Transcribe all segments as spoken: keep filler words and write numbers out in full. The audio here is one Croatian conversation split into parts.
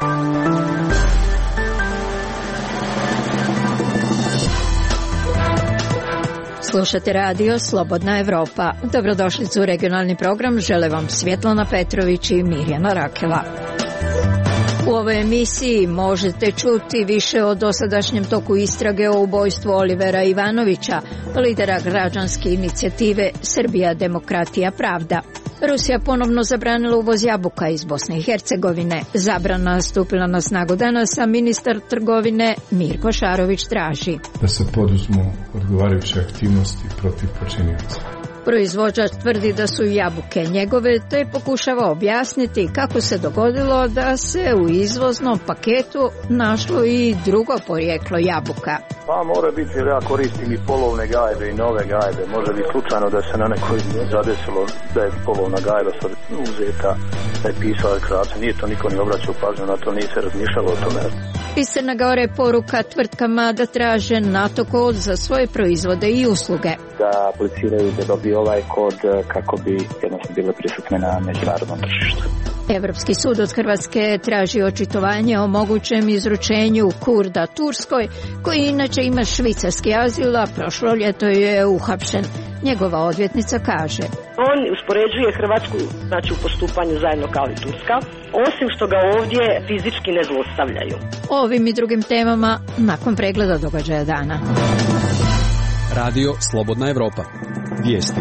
Slušate radio Slobodna Evropa. Dobrodošli u regionalni program. Žele vam Svjetlana Petrović i Mirjana Rakela. U ovoj emisiji možete čuti više o dosadašnjem toku istrage o ubojstvu Olivera Ivanovića, lidera građanske inicijative Srbija, demokratija, pravda. Rusija ponovno zabranila uvoz jabuka iz Bosne i Hercegovine. Zabrana stupila na snagu danas, a ministar trgovine Mirko Šarović traži da se poduzmu odgovarajuće aktivnosti protiv počinioca. Proizvođač tvrdi da su jabuke njegove, te pokušava objasniti kako se dogodilo da se u izvoznom paketu našlo i drugo porijeklo jabuka. Pa mora biti, jer ja koristim i polovne gajbe i nove gajbe. Može biti slučajno da se na nekoj zadesilo da je polovna gajba sad uzeta, da je pisala kraca. Nije to niko ni obraćao pažnju na to, nije se razmišljalo o tome. Iz Crne Gore poruka tvrtkama da traže NATO kod za svoje proizvode i usluge. Da apliciraju da dobiju ovaj kod kako bi jednostavno bile prisutne na međunarodnom tržištu. Evropski sud od Hrvatske traži očitovanje o mogućem izručenju Kurda Turskoj, koji inače ima švicarski azil, a prošlo ljeto je uhapšen. Njegova odvjetnica kaže: on uspoređuje Hrvatsku, znači, u postupanju zajedno kao i Turska, osim što ga ovdje fizički ne zlostavljaju. O ovim i drugim temama nakon pregleda događaja dana. Radio Slobodna Evropa. Vijesti.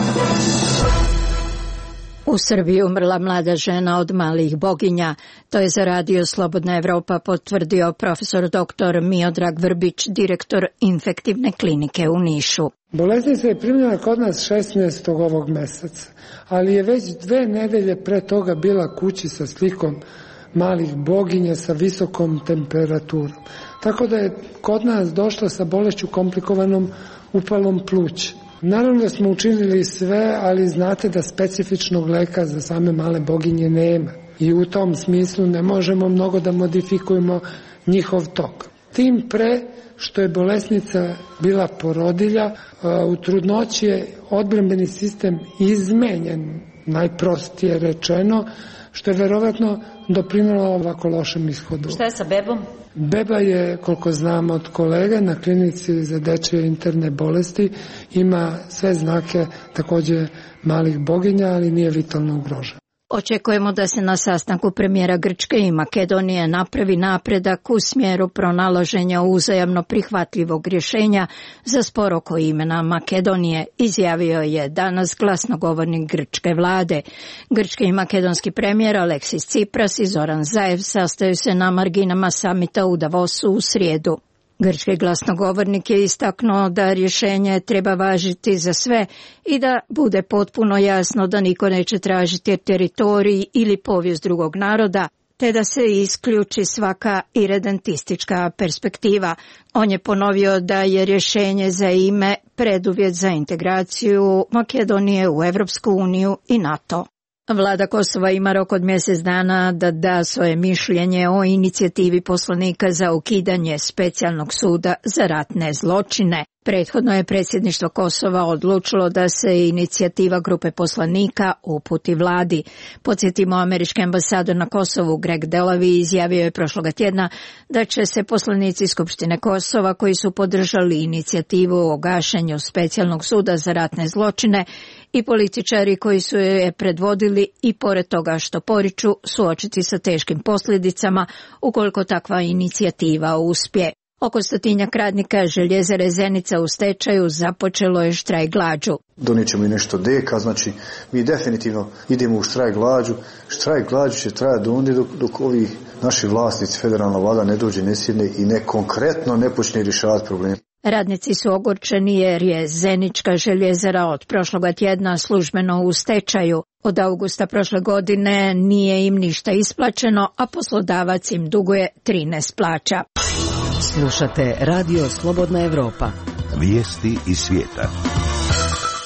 U Srbiji umrla mlada žena od malih boginja. To je za radio Slobodna Evropa potvrdio profesor doktor Miodrag Vrbić, direktor infektivne klinike u Nišu. Bolesnica je primljena kod nas šesnaestog ovog meseca, ali je već dve nedelje pre toga bila kući sa slikom malih boginja sa visokom temperaturom. Tako da je kod nas došla sa bolešću komplikovanom upalom pluća. Naravno da smo učinili sve, ali znate da specifičnog leka za same male boginje nema. I u tom smislu ne možemo mnogo da modifikujemo njihov tok. Tim pre što je bolesnica bila porodilja, u trudnoći je odbrambeni sistem izmenjen, najprostije rečeno, što je verovatno doprinalo ovako lošem ishodu. Šta je sa bebom? Beba je, koliko znam od kolega, na klinici za dečje interne bolesti, ima sve znake također malih boginja, ali nije vitalno ugrožena. Očekujemo da se na sastanku premijera Grčke i Makedonije napravi napredak u smjeru pronalaženja uzajamno prihvatljivog rješenja za spor oko imena Makedonije, izjavio je danas glasnogovornik grčke vlade. Grčki i makedonski premijer Aleksis Tsipras i Zoran Zaev sastaju se na marginama samita u Davosu u srijedu. Grčki glasnogovornik je istaknuo da rješenje treba važiti za sve i da bude potpuno jasno da niko neće tražiti teritorij ili povijest drugog naroda, te da se isključi svaka iredentistička perspektiva. On je ponovio da je rješenje za ime preduvjet za integraciju Makedonije u Evropsku uniju i NATO. Vlada Kosova ima rok od mjesec dana da da svoje mišljenje o inicijativi poslanika za ukidanje specijalnog suda za ratne zločine. Prethodno je predsjedništvo Kosova odlučilo da se inicijativa grupe poslanika uputi vladi. Podsjetimo, američki ambasador na Kosovu Greg Delavi izjavio je prošloga tjedna da će se poslanici Skupštine Kosova koji su podržali inicijativu o gašenju specijalnog suda za ratne zločine i političari koji su je predvodili i pored toga što poriču suočiti sa teškim posljedicama ukoliko takva inicijativa uspije. Oko stotinjak radnika željezare Zenica u stečaju započelo je štrajk glađu. Donijet ćemo i nešto deka, znači mi definitivno idemo u štrajk glađu. Štrajk glađu će trajati do onda dok, dok ovi naši vlasnici, federalna vlada ne dođe, ne sjedne i ne konkretno ne počne rješavati problem. Radnici su ogorčeni jer je Zenička željezara od prošloga tjedna službeno u stečaju. Od augusta prošle godine nije im ništa isplaćeno, a poslodavac im duguje trinaest plaća. Slušate Radio Slobodna Evropa. Vijesti iz svijeta.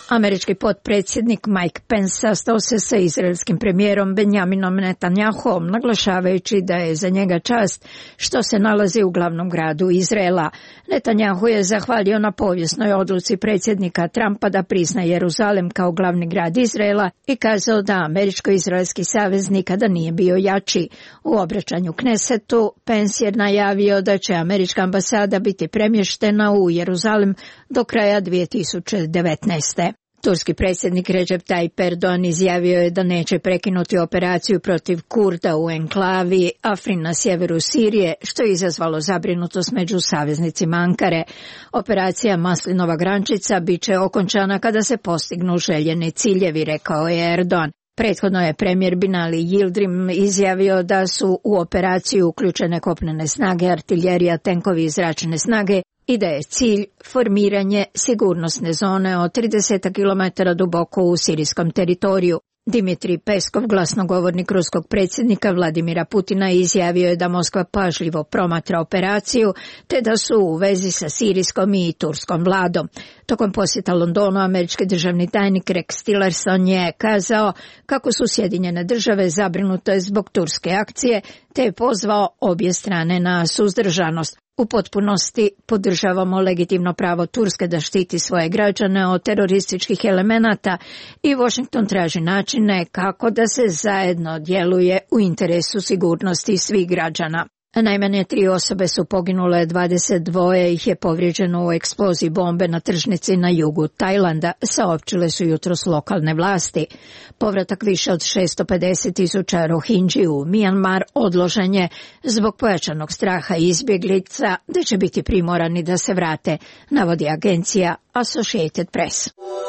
Američki potpredsjednik Mike Pence sastao se sa izraelskim premijerom Benjaminom Netanjahom, naglašavajući da je za njega čast što se nalazi u glavnom gradu Izraela. Netanjahu je zahvalio na povijesnoj odluci predsjednika Trumpa da prizna Jeruzalem kao glavni grad Izraela i kazao da američko-izraelski savez nikada nije bio jači. U obraćanju Knesetu Pence je najavio da će američka ambasada biti premještena u Jeruzalem do kraja dvije tisuće devetnaeste. Turski predsjednik Recep Tayyip Erdogan izjavio je da neće prekinuti operaciju protiv Kurda u enklavi Afrin na sjeveru Sirije, što je izazvalo zabrinutost među saveznicima Ankare. Operacija Maslinova grančica bit će okončana kada se postignu željeni ciljevi, rekao je Erdogan. Prethodno je premijer Binali Yildirim izjavio da su u operaciju uključene kopnene snage, artiljerija, tenkovi i zračne snage i da je cilj formiranje sigurnosne zone od trideset kilometara duboko u sirijskom teritoriju. Dimitrij Peskov, glasnogovornik ruskog predsjednika Vladimira Putina, izjavio je da Moskva pažljivo promatra operaciju, te da su u vezi sa sirijskom i turskom vladom. Tokom posjeta Londonu, američki državni tajnik Rex Tillerson je kazao kako su Sjedinjene države zabrinute zbog turske akcije, te je pozvao obje strane na suzdržanost. U potpunosti podržavamo legitimno pravo Turske da štiti svoje građane od terorističkih elemenata i Washington traži načine kako da se zajedno djeluje u interesu sigurnosti svih građana. Najmanje tri osobe su poginule, dvadeset dva ih je povrijeđeno u eksploziji bombe na tržnici na jugu Tajlanda, saopćile su jutros lokalne vlasti. Povratak više od šesto pedeset tisuća Rohingji u Mijanmar odložen je zbog pojačanog straha izbjeglica da će biti primorani da se vrate, navodi agencija Associated Press.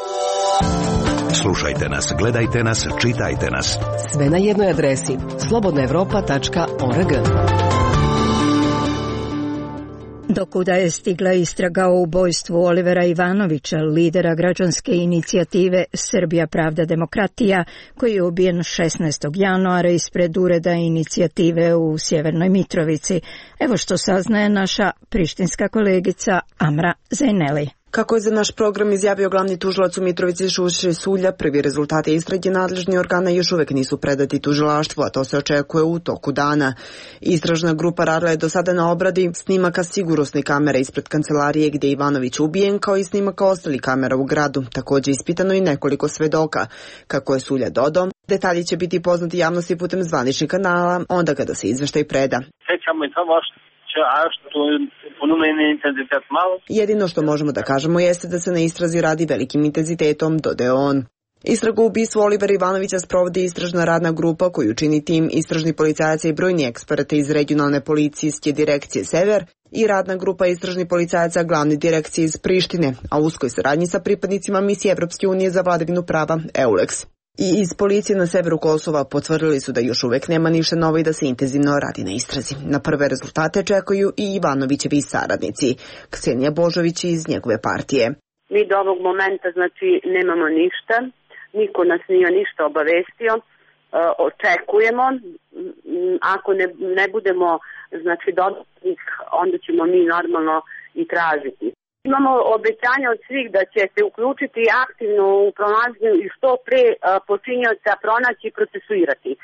Slušajte nas, gledajte nas, čitajte nas. Sve na jednoj adresi slobodna europa tačka org. Dokuda je stigla istraga o ubojstvu Olivera Ivanovića, lidera građanske inicijative Srbija, pravda, demokratija, koji je ubijen šesnaestog januara ispred ureda inicijative u Sjevernoj Mitrovici. Evo što saznaje naša prištinska kolegica Amra Zajneli. Kako je za naš program izjavio glavni tužilac u Mitrovici Šuše Sulja, prvi rezultati istrage nadležni organa još uvek nisu predati tužilaštvu, a to se očekuje u toku dana. Istražna grupa radila je do sada na obradi snimaka sigurnosne kamere ispred kancelarije gdje je Ivanović ubijen, kao i snimaka ostalih kamera u gradu. Također ispitano i nekoliko svedoka. Kako je Sulja dodao, detalji će biti poznati javnosti putem zvaničnih kanala, onda kada se izveštaj preda. Jedino što možemo da kažemo jeste da se na istrazi radi velikim intenzitetom, dodao on. Istragu o ubistvu Olivera Ivanovića sprovodi istražna radna grupa koju čini tim istražni policajaca i brojni eksperti iz regionalne policijske direkcije Sever i radna grupa istražnih policajaca glavne direkcije iz Prištine, a u uskoj saradnji sa pripadnicima misije Evropske unije za vladavinu prava EULEX. I iz policije na severu Kosova potvrdili su da još uvek nema ništa novo i da se intenzivno radi na istrazi. Na prve rezultate čekaju i Ivanovićevi saradnici. Ksenija Božović iz njegove partije. Mi do ovog momenta znači nemamo ništa, niko nas nije ništa obavestio, e, očekujemo, ako ne, ne budemo znači dodatnih, onda ćemo mi normalno i tražiti. Imamo obećanje od svih da će se uključiti aktivno u pronalaženju i što pre uh, počinioca pronaći i procesuirati. Uh,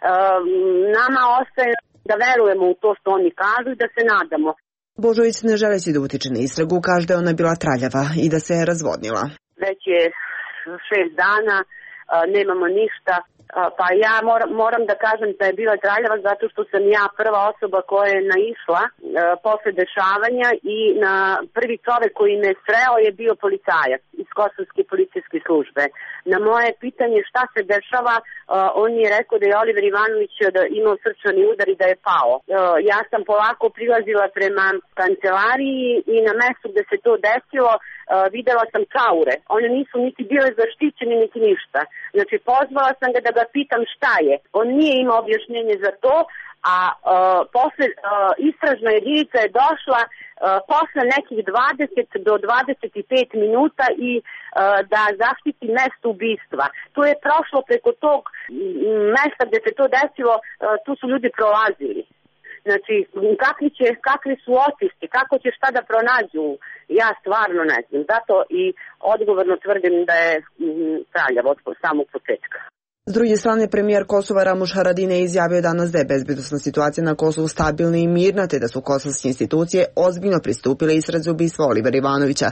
nama ostaje da verujemo u to što oni kažu i da se nadamo. Božović ne želeći da utiče na istragu, kaže da je ona bila traljava i da se je razvodnila. Već je šest dana, uh, nemamo ništa. Pa ja moram, moram da kažem da je bila traljava zato što sam ja prva osoba koja je naišla e, posle dešavanja i na prvi čovek koji me sreo je bio policajac iz Kosovske policijske službe. Na moje pitanje šta se dešava, e, on je rekao da je Oliver Ivanović da imao srčani udar i da je pao. E, ja sam polako prilazila prema kancelariji i na mestu gde se to desilo e, videla sam čaure. One nisu niti bile zaštićene niti ništa. Znači pozvala sam ga da ga pitam šta je. On nije imao objašnjenje za to, a uh, posle uh, istražna jedinica je došla uh, posle nekih dvadeset do dvadeset pet minuta i uh, da zaštiti mesto ubistva. To je prošlo preko tog mesta gde se to desilo, uh, tu su ljudi prolazili. Znači, kakvi, će, kakvi su otisci, kako će šta da pronađu, ja stvarno ne znam. Zato i odgovorno tvrdim da je traljav od samog početka. S druge strane, premijer Kosova Ramuš Haradinaj izjavio danas da je bezbednosna situacija na Kosovu stabilna i mirna, te da su kosovske institucije ozbiljno pristupile istrazi ubistva Olivera Ivanovića.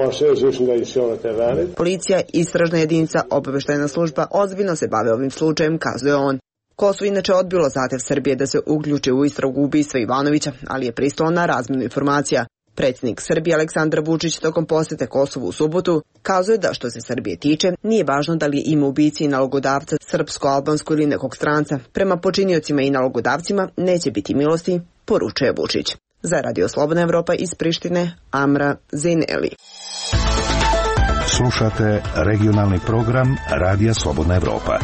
Policija, istražna jedinica, obaveštajna služba ozbiljno se bave ovim slučajem, kazuje on. Kosovo inače odbilo zahtev Srbije da se uključi u istragu ubistva Ivanovića, ali je pristalo na razmjenu informacija. Predsjednik Srbije Aleksandar Vučić tokom posjete Kosovu u subotu kazuje da što se Srbije tiče, nije važno da li je ime ubici i nalogodavca srpsko, albansko ili nekog stranca. Prema počiniocima i nalogodavcima neće biti milosti, poručuje Vučić. Za Radio Slobodna Evropa iz Prištine, Amra Zineli. Slušate regionalni program Radija Slobodna Evropa.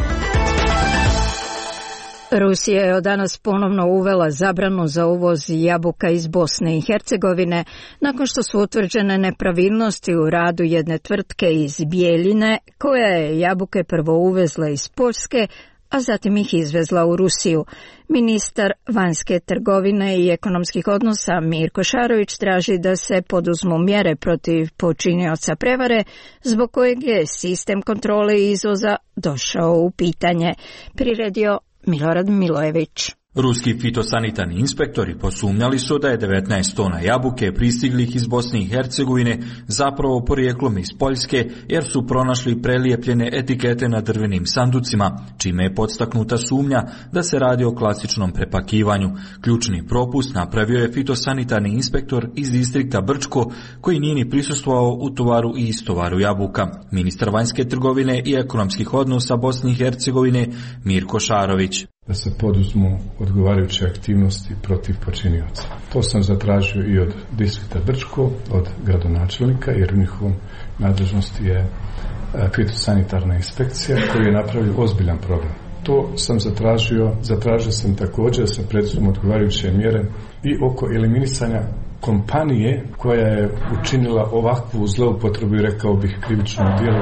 Rusija je od danas ponovno uvela zabranu za uvoz jabuka iz Bosne i Hercegovine nakon što su utvrđene nepravilnosti u radu jedne tvrtke iz Bijeljine koja je jabuke prvo uvezla iz Poljske, a zatim ih izvezla u Rusiju. Ministar vanjske trgovine i ekonomskih odnosa Mirko Šarović traži da se poduzmu mjere protiv počinioca prevare, zbog kojeg je sistem kontrole izvoza došao u pitanje. Priredio Milorad Milojević. Ruski fitosanitarni inspektori posumnjali su da je devetnaest tona jabuke pristiglih iz Bosne i Hercegovine zapravo porijeklom iz Poljske, jer su pronašli prelijepljene etikete na drvenim sanducima, čime je podstaknuta sumnja da se radi o klasičnom prepakivanju. Ključni propust napravio je fitosanitarni inspektor iz distrikta Brčko, koji nije ni prisustvovao u tovaru i istovaru jabuka. Ministar vanjske trgovine i ekonomskih odnosa Bosne i Hercegovine Mirko Šarović. Da se poduzmu odgovarajuće aktivnosti protiv počinioca. To sam zatražio i od distrikta Brčko, od gradonačelnika, jer u njihovom nadležnosti je fitosanitarna inspekcija koji je napravio ozbiljan problem. To sam zatražio, zatražio sam također da se preduzmu odgovarajuće mjere i oko eliminisanja kompanije koja je učinila ovakvu zloupotrebu i rekao bih krivično djelo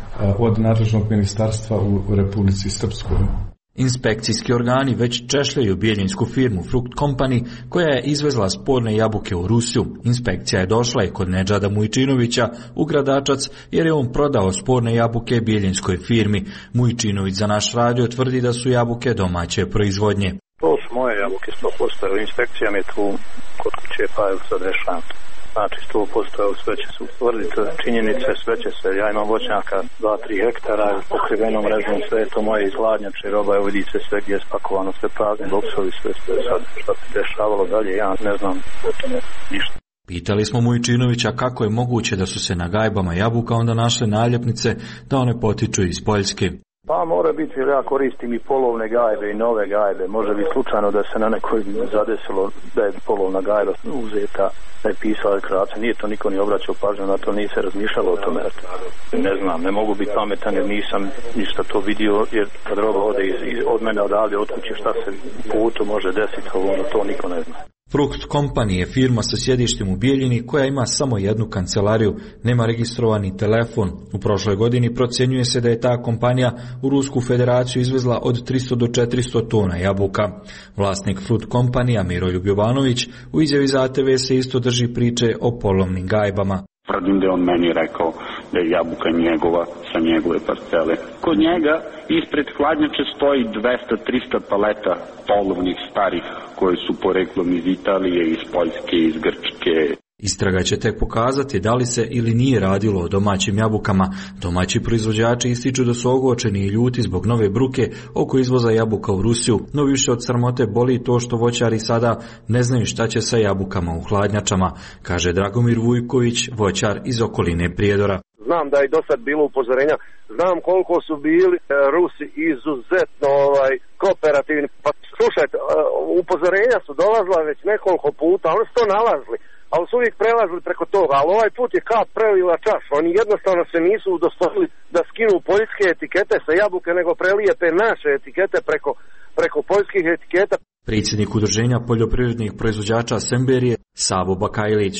od nadležnog ministarstva u, u Republici Srpskoj. Inspekcijski organi već češljaju bijeljinsku firmu Frukt Company koja je izvezla sporne jabuke u Rusiju. Inspekcija je došla i kod Nedžada Mujčinovića u Gradačac jer je on prodao sporne jabuke bijeljinskoj firmi. Mujčinović za naš radio tvrdi da su jabuke domaće proizvodnje. To su moje jabuke sto posto. Inspekcija mi je tu kod kuće, pa je sad rešavam. Znači sto posto sve će se utvrditi činjenice, sve će se, ja imam voćnjaka dva do tri hektara, pokriveno mrežom, sve je to moje iz hladnjače, roba, evo vidite sve gdje je spakovano, sve prazni boksovi, sve, sve sad šta se dešavalo dalje, ja ne znam o tome ništa. Pitali smo Mujčinovića kako je moguće da su se na gajbama jabuka onda našle naljepnice da one potiču iz Poljske. Pa mora biti, jer ja koristim i polovne gajbe i nove gajbe. Može biti slučajno da se na nekoj zadesilo da je polovna gajba uzeta, da je pisala deklaracija. Nije to niko ni obraćao pažnju na to, nije se razmišljalo o tome. Ne znam, ne mogu biti pametan jer nisam ništa to vidio, jer kad roba ode iz, iz, od mene odavde, od kuće, šta se putu može desiti, ono to niko ne zna. Frukt Company je firma sa sjedištem u Bijeljini koja ima samo jednu kancelariju, nema registrovani telefon. U prošloj godini procjenjuje se da je ta kompanija u Rusku federaciju izvezla od tristo do četiristo tona jabuka. Vlasnik Fruit Company, Miroljub Jovanović, u izjavi za A T V se isto drži priče o polovnim gajbama. Tvrdim da je on meni rekao da je jabuka njegova sa njegove parcele. Kod njega ispred hladnjače stoji dvesta do trista paleta polovnih starih koje su poreklom iz Italije, iz Poljske, iz Grčke. Istraga će tek pokazati da li se ili nije radilo o domaćim jabukama. Domaći proizvođači ističu da su ogorčeni i ljuti zbog nove bruke oko izvoza jabuka u Rusiju, no više od sramote boli to što voćari sada ne znaju šta će sa jabukama u hladnjačama, kaže Dragomir Vujković, voćar iz okoline Prijedora. Znam da je do sad bilo upozorenja, znam koliko su bili e, Rusi izuzetno ovaj, kooperativni. Pa slušajte, e, upozorenja su dolazila već nekoliko puta, oni su to nalazili, ali su uvijek prelazili preko toga, ali ovaj put je kap prelila čašu. Oni jednostavno se nisu udostojili da skinu poljske etikete sa jabuke, nego prelijepe naše etikete preko, preko poljskih etiketa. Predsjednik udruženja poljoprivrednih proizvođača Semberije Savo Bakajlić.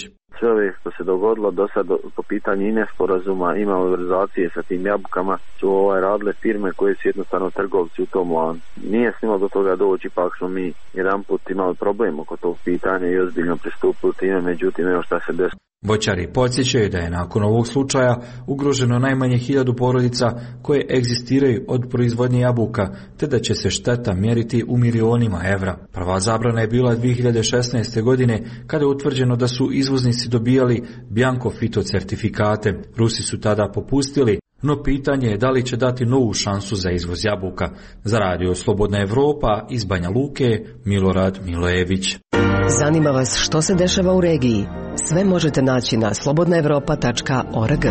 sve ove što se dogodilo do sad po pitanju i nesporazuma i malverzacije sa tim jabukama su ovaj radile firme koje su jednostavno trgovci u tom lancu. Nije smjelo do toga doći, ipak smo mi jedan put imali problem oko tog pitanja i ozbiljno pristupili time, međutim evo šta se desilo. Voćari podsjećaju da je nakon ovog slučaja ugroženo najmanje hiljadu porodica koje egzistiraju od proizvodnje jabuka, te da će se šteta mjeriti u milionima evra. Prva zabrana je bila dvije hiljade šesnaeste. godine kada je utvrđeno da su izvoznici dobijali bjanko fitocertifikate. Rusi su tada popustili, no pitanje je da li će dati novu šansu za izvoz jabuka. Za radio Slobodna Evropa iz Banja Luke, Milorad Milojević. Zanima vas što se dešava u regiji? Sve možete naći na slobodna evropa tačka org.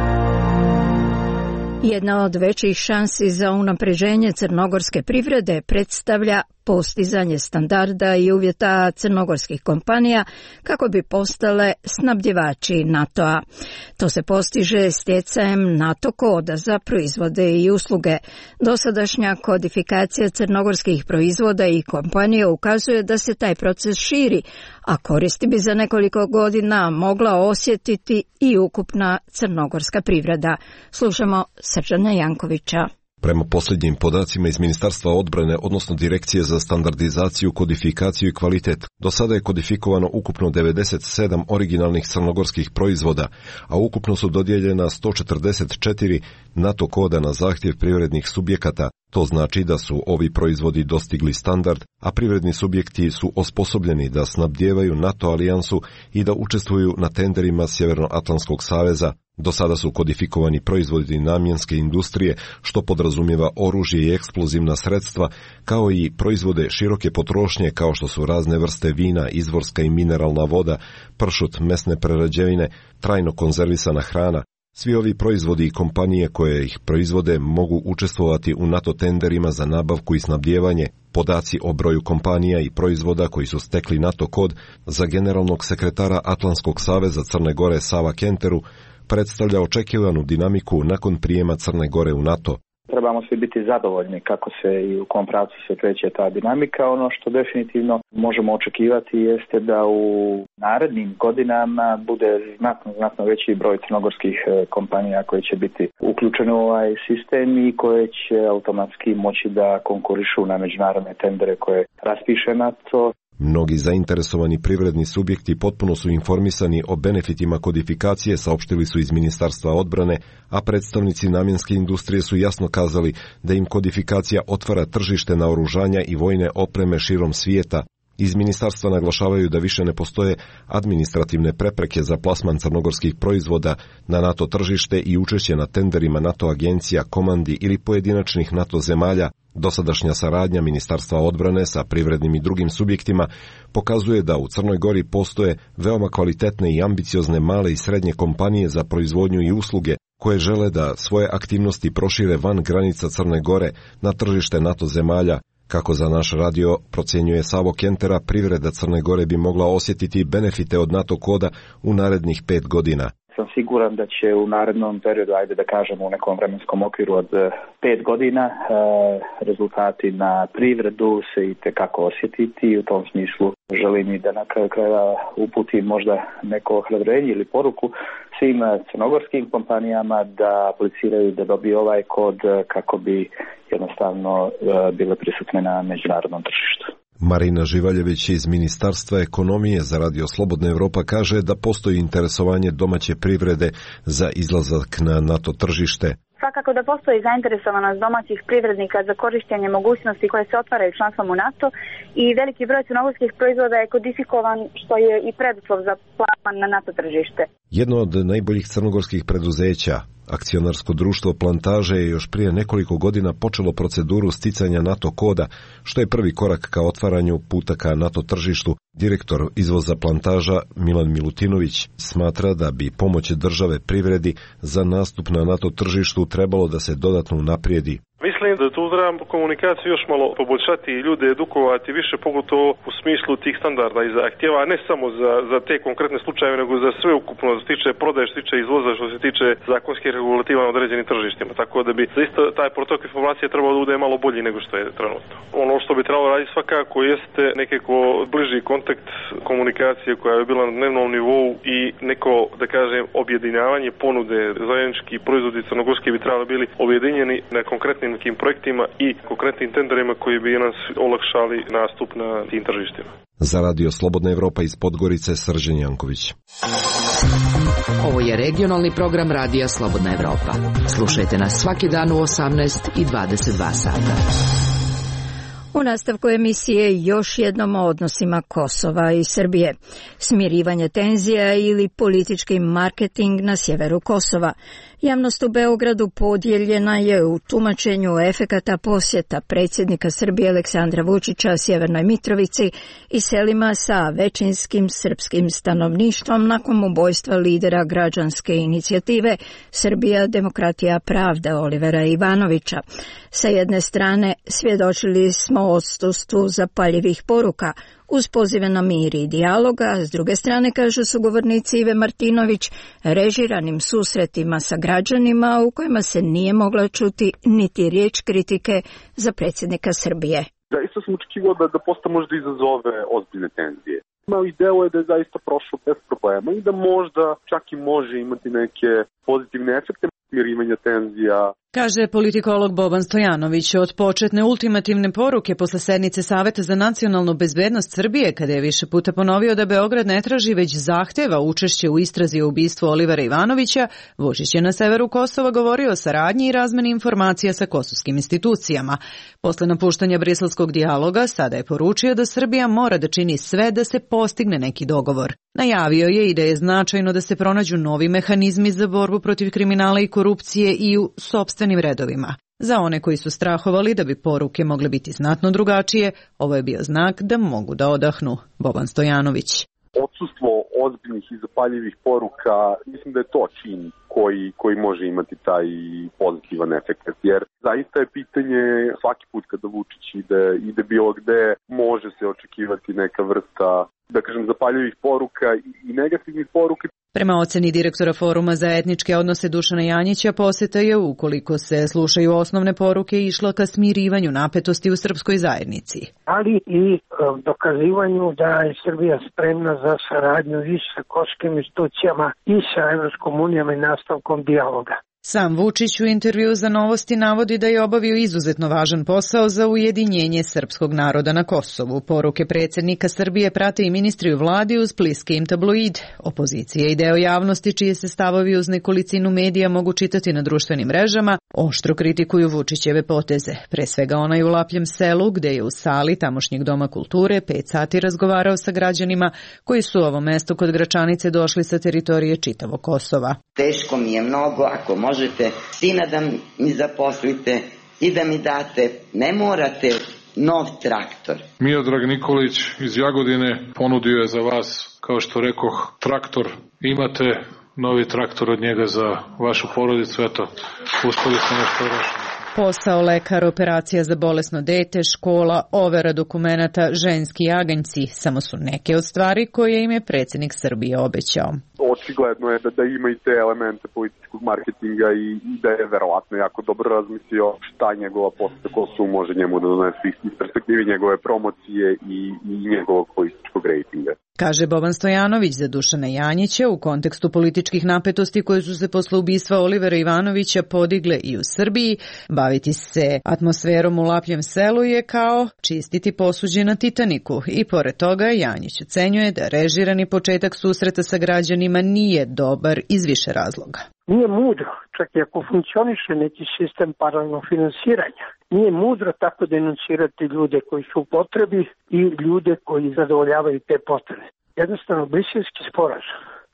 Jedna od većih šansi za unapređenje crnogorske privrede predstavlja postizanje standarda i uvjeta crnogorskih kompanija kako bi postale snabdjevači NATO-a. To se postiže stjecajem NATO koda za proizvode i usluge. Dosadašnja kodifikacija crnogorskih proizvoda i kompanija ukazuje da se taj proces širi, a koristi bi za nekoliko godina mogla osjetiti i ukupna crnogorska privreda. Slušamo Srđana Jankovića. Prema posljednjim podacima iz Ministarstva odbrane, odnosno Direkcije za standardizaciju, kodifikaciju i kvalitet, do sada je kodifikovano ukupno devedeset sedam originalnih crnogorskih proizvoda, a ukupno su dodijeljena sto četrdeset četiri NATO koda na zahtjev privrednih subjekata. To znači da su ovi proizvodi dostigli standard, a privredni subjekti su osposobljeni da snabdijevaju NATO alijansu i da učestvuju na tenderima Sjevernoatlantskog saveza. Do sada su kodifikovani proizvodi namjenske industrije, što podrazumijeva oružje i eksplozivna sredstva, kao i proizvode široke potrošnje kao što su razne vrste vina, izvorska i mineralna voda, pršut, mesne prerađevine, trajno konzervisana hrana. Svi ovi proizvodi i kompanije koje ih proizvode mogu učestvovati u NATO tenderima za nabavku i snabdijevanje. Podaci o broju kompanija i proizvoda koji su stekli NATO kod za generalnog sekretara Atlantskog saveza Crne Gore Sava Kenteru predstavlja očekivanu dinamiku nakon prijema Crne Gore u NATO. Trebamo svi biti zadovoljni kako se i u kom pravcu se kreće ta dinamika. Ono što definitivno možemo očekivati jeste da u narednim godinama bude znatno, znatno veći broj crnogorskih kompanija koje će biti uključene u ovaj sistem i koje će automatski moći da konkurišu na međunarodne tendere koje raspiše NATO. Mnogi zainteresovani privredni subjekti potpuno su informisani o benefitima kodifikacije, saopštili su iz Ministarstva odbrane, a predstavnici namjenske industrije su jasno kazali da im kodifikacija otvara tržište naoružanja i vojne opreme širom svijeta. Iz ministarstva naglašavaju da više ne postoje administrativne prepreke za plasman crnogorskih proizvoda na NATO tržište i učešće na tenderima NATO agencija, komandi ili pojedinačnih NATO zemalja. Dosadašnja saradnja Ministarstva odbrane sa privrednim i drugim subjektima pokazuje da u Crnoj Gori postoje veoma kvalitetne i ambiciozne male i srednje kompanije za proizvodnju i usluge koje žele da svoje aktivnosti prošire van granica Crne Gore na tržište NATO zemalja. Kako za naš radio procjenjuje Savo Kentera, privreda Crne Gore bi mogla osjetiti benefite od NATO koda u narednih pet godina. Sam siguran da će u narednom periodu, ajde da kažemo u nekom vremenskom okviru od pet godina, rezultati na privredu se i tekako osjetiti i u tom smislu želim i da na kraju krajeva uputim možda neko ohrabrenje ili poruku svim crnogorskim kompanijama da apliciraju da dobiju ovaj kod kako bi jednostavno bile prisutne na međunarodnom tržištu. Marina Živaljević iz Ministarstva ekonomije za Radio Slobodna Evropa kaže da postoji interesovanje domaće privrede za izlazak na NATO tržište. Svakako da postoji zainteresovanost domaćih privrednika za korištenje mogućnosti koje se otvaraju članstvom u NATO i veliki broj crnogorskih proizvoda je kodifikovan, što je i preduslov za plasman na NATO tržište. Jedno od najboljih crnogorskih preduzeća, akcionarsko društvo Plantaže, je još prije nekoliko godina počelo proceduru sticanja NATO koda, što je prvi korak ka otvaranju puta ka NATO tržištu. Direktor izvoza Plantaža Milan Milutinović smatra da bi pomoć države privredi za nastup na NATO tržištu trebalo da se dodatno unaprijedi. Mislim da tu treba komunikaciju još malo poboljšati i ljude edukovati više, pogotovo u smislu tih standarda i zahtjeva, ne samo za, za te konkretne slučajeve, nego za sve ukupno, što se tiče prodaje, što se tiče izvoza, što se tiče zakonskih regulativa na određenim tržištima. Tako da bi zaista taj protok informacije trebao da bude malo bolji nego što je trenutno. Ono što bi trebalo raditi svakako jeste nekako bliži kontakt komunikacije koja je bila na dnevnom nivou i neko, da kažem, objedinjavanje ponude. Zajednički proizvodi crnogorski bi trebali bili objedinjeni na konkretnim nekim projektima i konkretnim tenderima koji bi nas olakšali nastup na tim tržištima. Za Radio Slobodna Evropa iz Podgorice, Srđan Janković. Ovo je regionalni program Radija Slobodna Evropa. Slušajte nas svaki dan u osamnaest i dvadeset dva sata. U nastavku emisije još jednom o odnosima Kosova i Srbije. Smirivanje tenzija ili politički marketing na sjeveru Kosova. Javnost u Beogradu podijeljena je u tumačenju efekata posjeta predsjednika Srbije Aleksandra Vučića Sjevernoj Mitrovici i selima sa većinskim srpskim stanovništvom nakon ubojstva lidera građanske inicijative Srbija, demokratija, pravda Olivera Ivanovića. Sa jedne strane svjedočili smo odsustvu zapaljivih poruka uz pozive na mir i dijaloga, s druge strane, kažu sugovornici Ive Martinović, režiranim susretima sa građanima u kojima se nije mogla čuti niti riječ kritike za predsjednika Srbije. Zaista sam očekivao da, da posta možda izazove ozbiljne tenzije. Mali deo je da je zaista prošlo bez problema i da možda čak i može imati neke pozitivne efekte smirivanja tenzija. Kaže politikolog Boban Stojanović. Od početne ultimativne poruke posle sednice Saveta za nacionalnu bezbednost Srbije, kada je više puta ponovio da Beograd ne traži već zahteva učešće u istrazi o ubistvu Olivera Ivanovića, Vučić je na severu Kosova govorio o saradnji i razmeni informacija sa kosovskim institucijama. Posle napuštanja briselskog dijaloga, sada je poručio da Srbija mora da čini sve da se postigne neki dogovor. Najavio je i da je značajno da se pronađu novi mehanizmi za borbu protiv kriminala i korupcije i u sopstvenim redovima. Za one koji su strahovali da bi poruke mogle biti znatno drugačije, ovo je bio znak da mogu da odahnu. Boban Stojanović. Odsustvo ozbiljnih i zapaljivih poruka, mislim da je to čin koji, koji može imati taj pozitivan efekt, jer zaista je pitanje svaki put kada Vučić ide, ide bilo gde, može se očekivati neka vrsta, da kažem, zapaljivih poruka i negativnih poruka. Prema oceni direktora Foruma za etničke odnose Dušana Janjića, poseta je, ukoliko se slušaju osnovne poruke, išla ka smirivanju napetosti u srpskoj zajednici. Ali i dokazivanju da je Srbija spremna za saradnju i sa kosovskim institucijama i sa Evropskom unijom i nastavkom dijaloga. Sam Vučić u intervju za Novosti navodi da je obavio izuzetno važan posao za ujedinjenje srpskog naroda na Kosovu. Poruke predsjednika Srbije prate i ministri u vladi uz bliske im tabloid. Opozicija i deo javnosti, čije se stavovi uz nekolicinu medija mogu čitati na društvenim mrežama, oštro kritikuju Vučićeve poteze. Pre svega onaj u Lapljem selu, gde je u sali tamošnjeg doma kulture pet sati razgovarao sa građanima koji su u ovo mesto kod Gračanice došli sa teritorije čitavog Kosova. Teško mi je mnogo, ako možete sina da mi zaposlite i da mi date, ne morate nov traktor. Miodrag Nikolić iz Jagodine ponudio je za vas, kao što rekoh, traktor. Imate novi traktor od njega za vašu porodicu, eto, uspeli smo nešto rešiti. Posao lekar, operacija za bolesno dete, škola, overa dokumenata, ženski aganjci, samo su neke od stvari koje im je predsjednik Srbije obećao. Očigledno je da, da ima i te elemente političkog marketinga i, i da je verovatno jako dobro razmislio šta njegova poseta Kosovu može njemu da donese iz perspektive njegove promocije i, i njegovog političkog rejtinga. Kaže Boban Stojanović za Dušana Janjića u kontekstu političkih napetosti koje su se posle ubistva Olivera Ivanovića podigle i u Srbiji. Baviti se atmosferom u Lapljem selu je kao čistiti posuđe na Titaniku i pored toga Janjić ocenjuje da režirani početak susreta sa građanima nije dobar iz više razloga. Nije mudro, čak i ako funkcioniše neki sistem paralelnog finansiranja, nije mudro tako denuncirati ljude koji su u potrebi i ljude koji zadovoljavaju te potrebe. Jednostavno, Briselski sporazum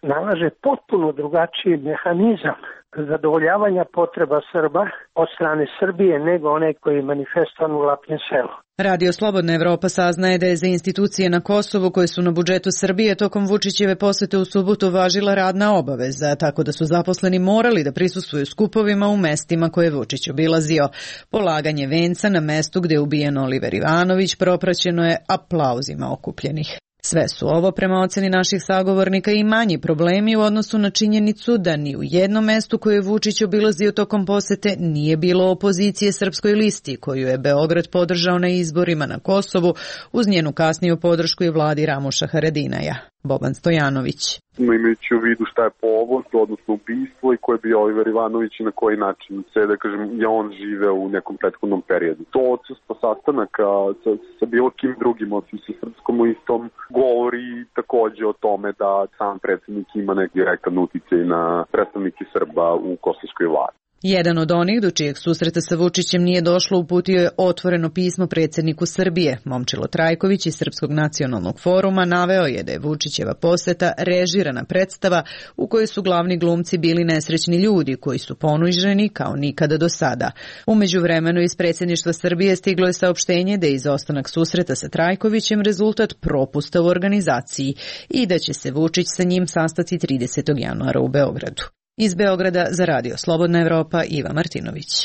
nalaže potpuno drugačiji mehanizam zadovoljavanja potreba Srba od strane Srbije nego onaj koji je manifestovan u Lapnjem selu. Radio Slobodna Evropa saznaje da je za institucije na Kosovu koje su na budžetu Srbije tokom Vučićeve posete u subotu važila radna obaveza, tako da su zaposleni morali da prisustvuju skupovima u mestima koje je Vučić obilazio. Polaganje venca na mestu gde je ubijen Oliver Ivanović propraćeno je aplauzima okupljenih. Sve su ovo, prema oceni naših sagovornika, i manji problemi u odnosu na činjenicu da ni u jednom mestu koje je Vučić obilazio tokom posete nije bilo opozicije Srpskoj listi, koju je Beograd podržao na izborima na Kosovu uz njenu kasniju podršku i vladi Ramuša Haradinaja. Boban Stojanović. Imajući u vidu šta je povod, odnosno ubistvo i ko je bio Oliver Ivanović i na koji način se, da kažem, je on živeo u nekom prethodnom periodu. To odsustvo sastanaka sa, sa bilo kim drugim, osim sa Srpskom listom, govori takođe o tome da sam predsjednik ima nek direktan uticaj na predstavnike Srba u kosovskoj vladi. Jedan od onih do čijeg susreta sa Vučićem nije došlo uputio je otvoreno pismo predsjedniku Srbije. Momčilo Trajković iz Srpskog nacionalnog foruma naveo je da je Vučićeva poseta režirana predstava u kojoj su glavni glumci bili nesrećni ljudi koji su ponuđeni kao nikada do sada. U međuvremenu iz predsjedništva Srbije stiglo je saopštenje da je izostanak susreta sa Trajkovićem rezultat propusta u organizaciji i da će se Vučić sa njim sastati tridesetog januara u Beogradu. Iz Beograda za Radio Slobodna Evropa, Iva Martinović.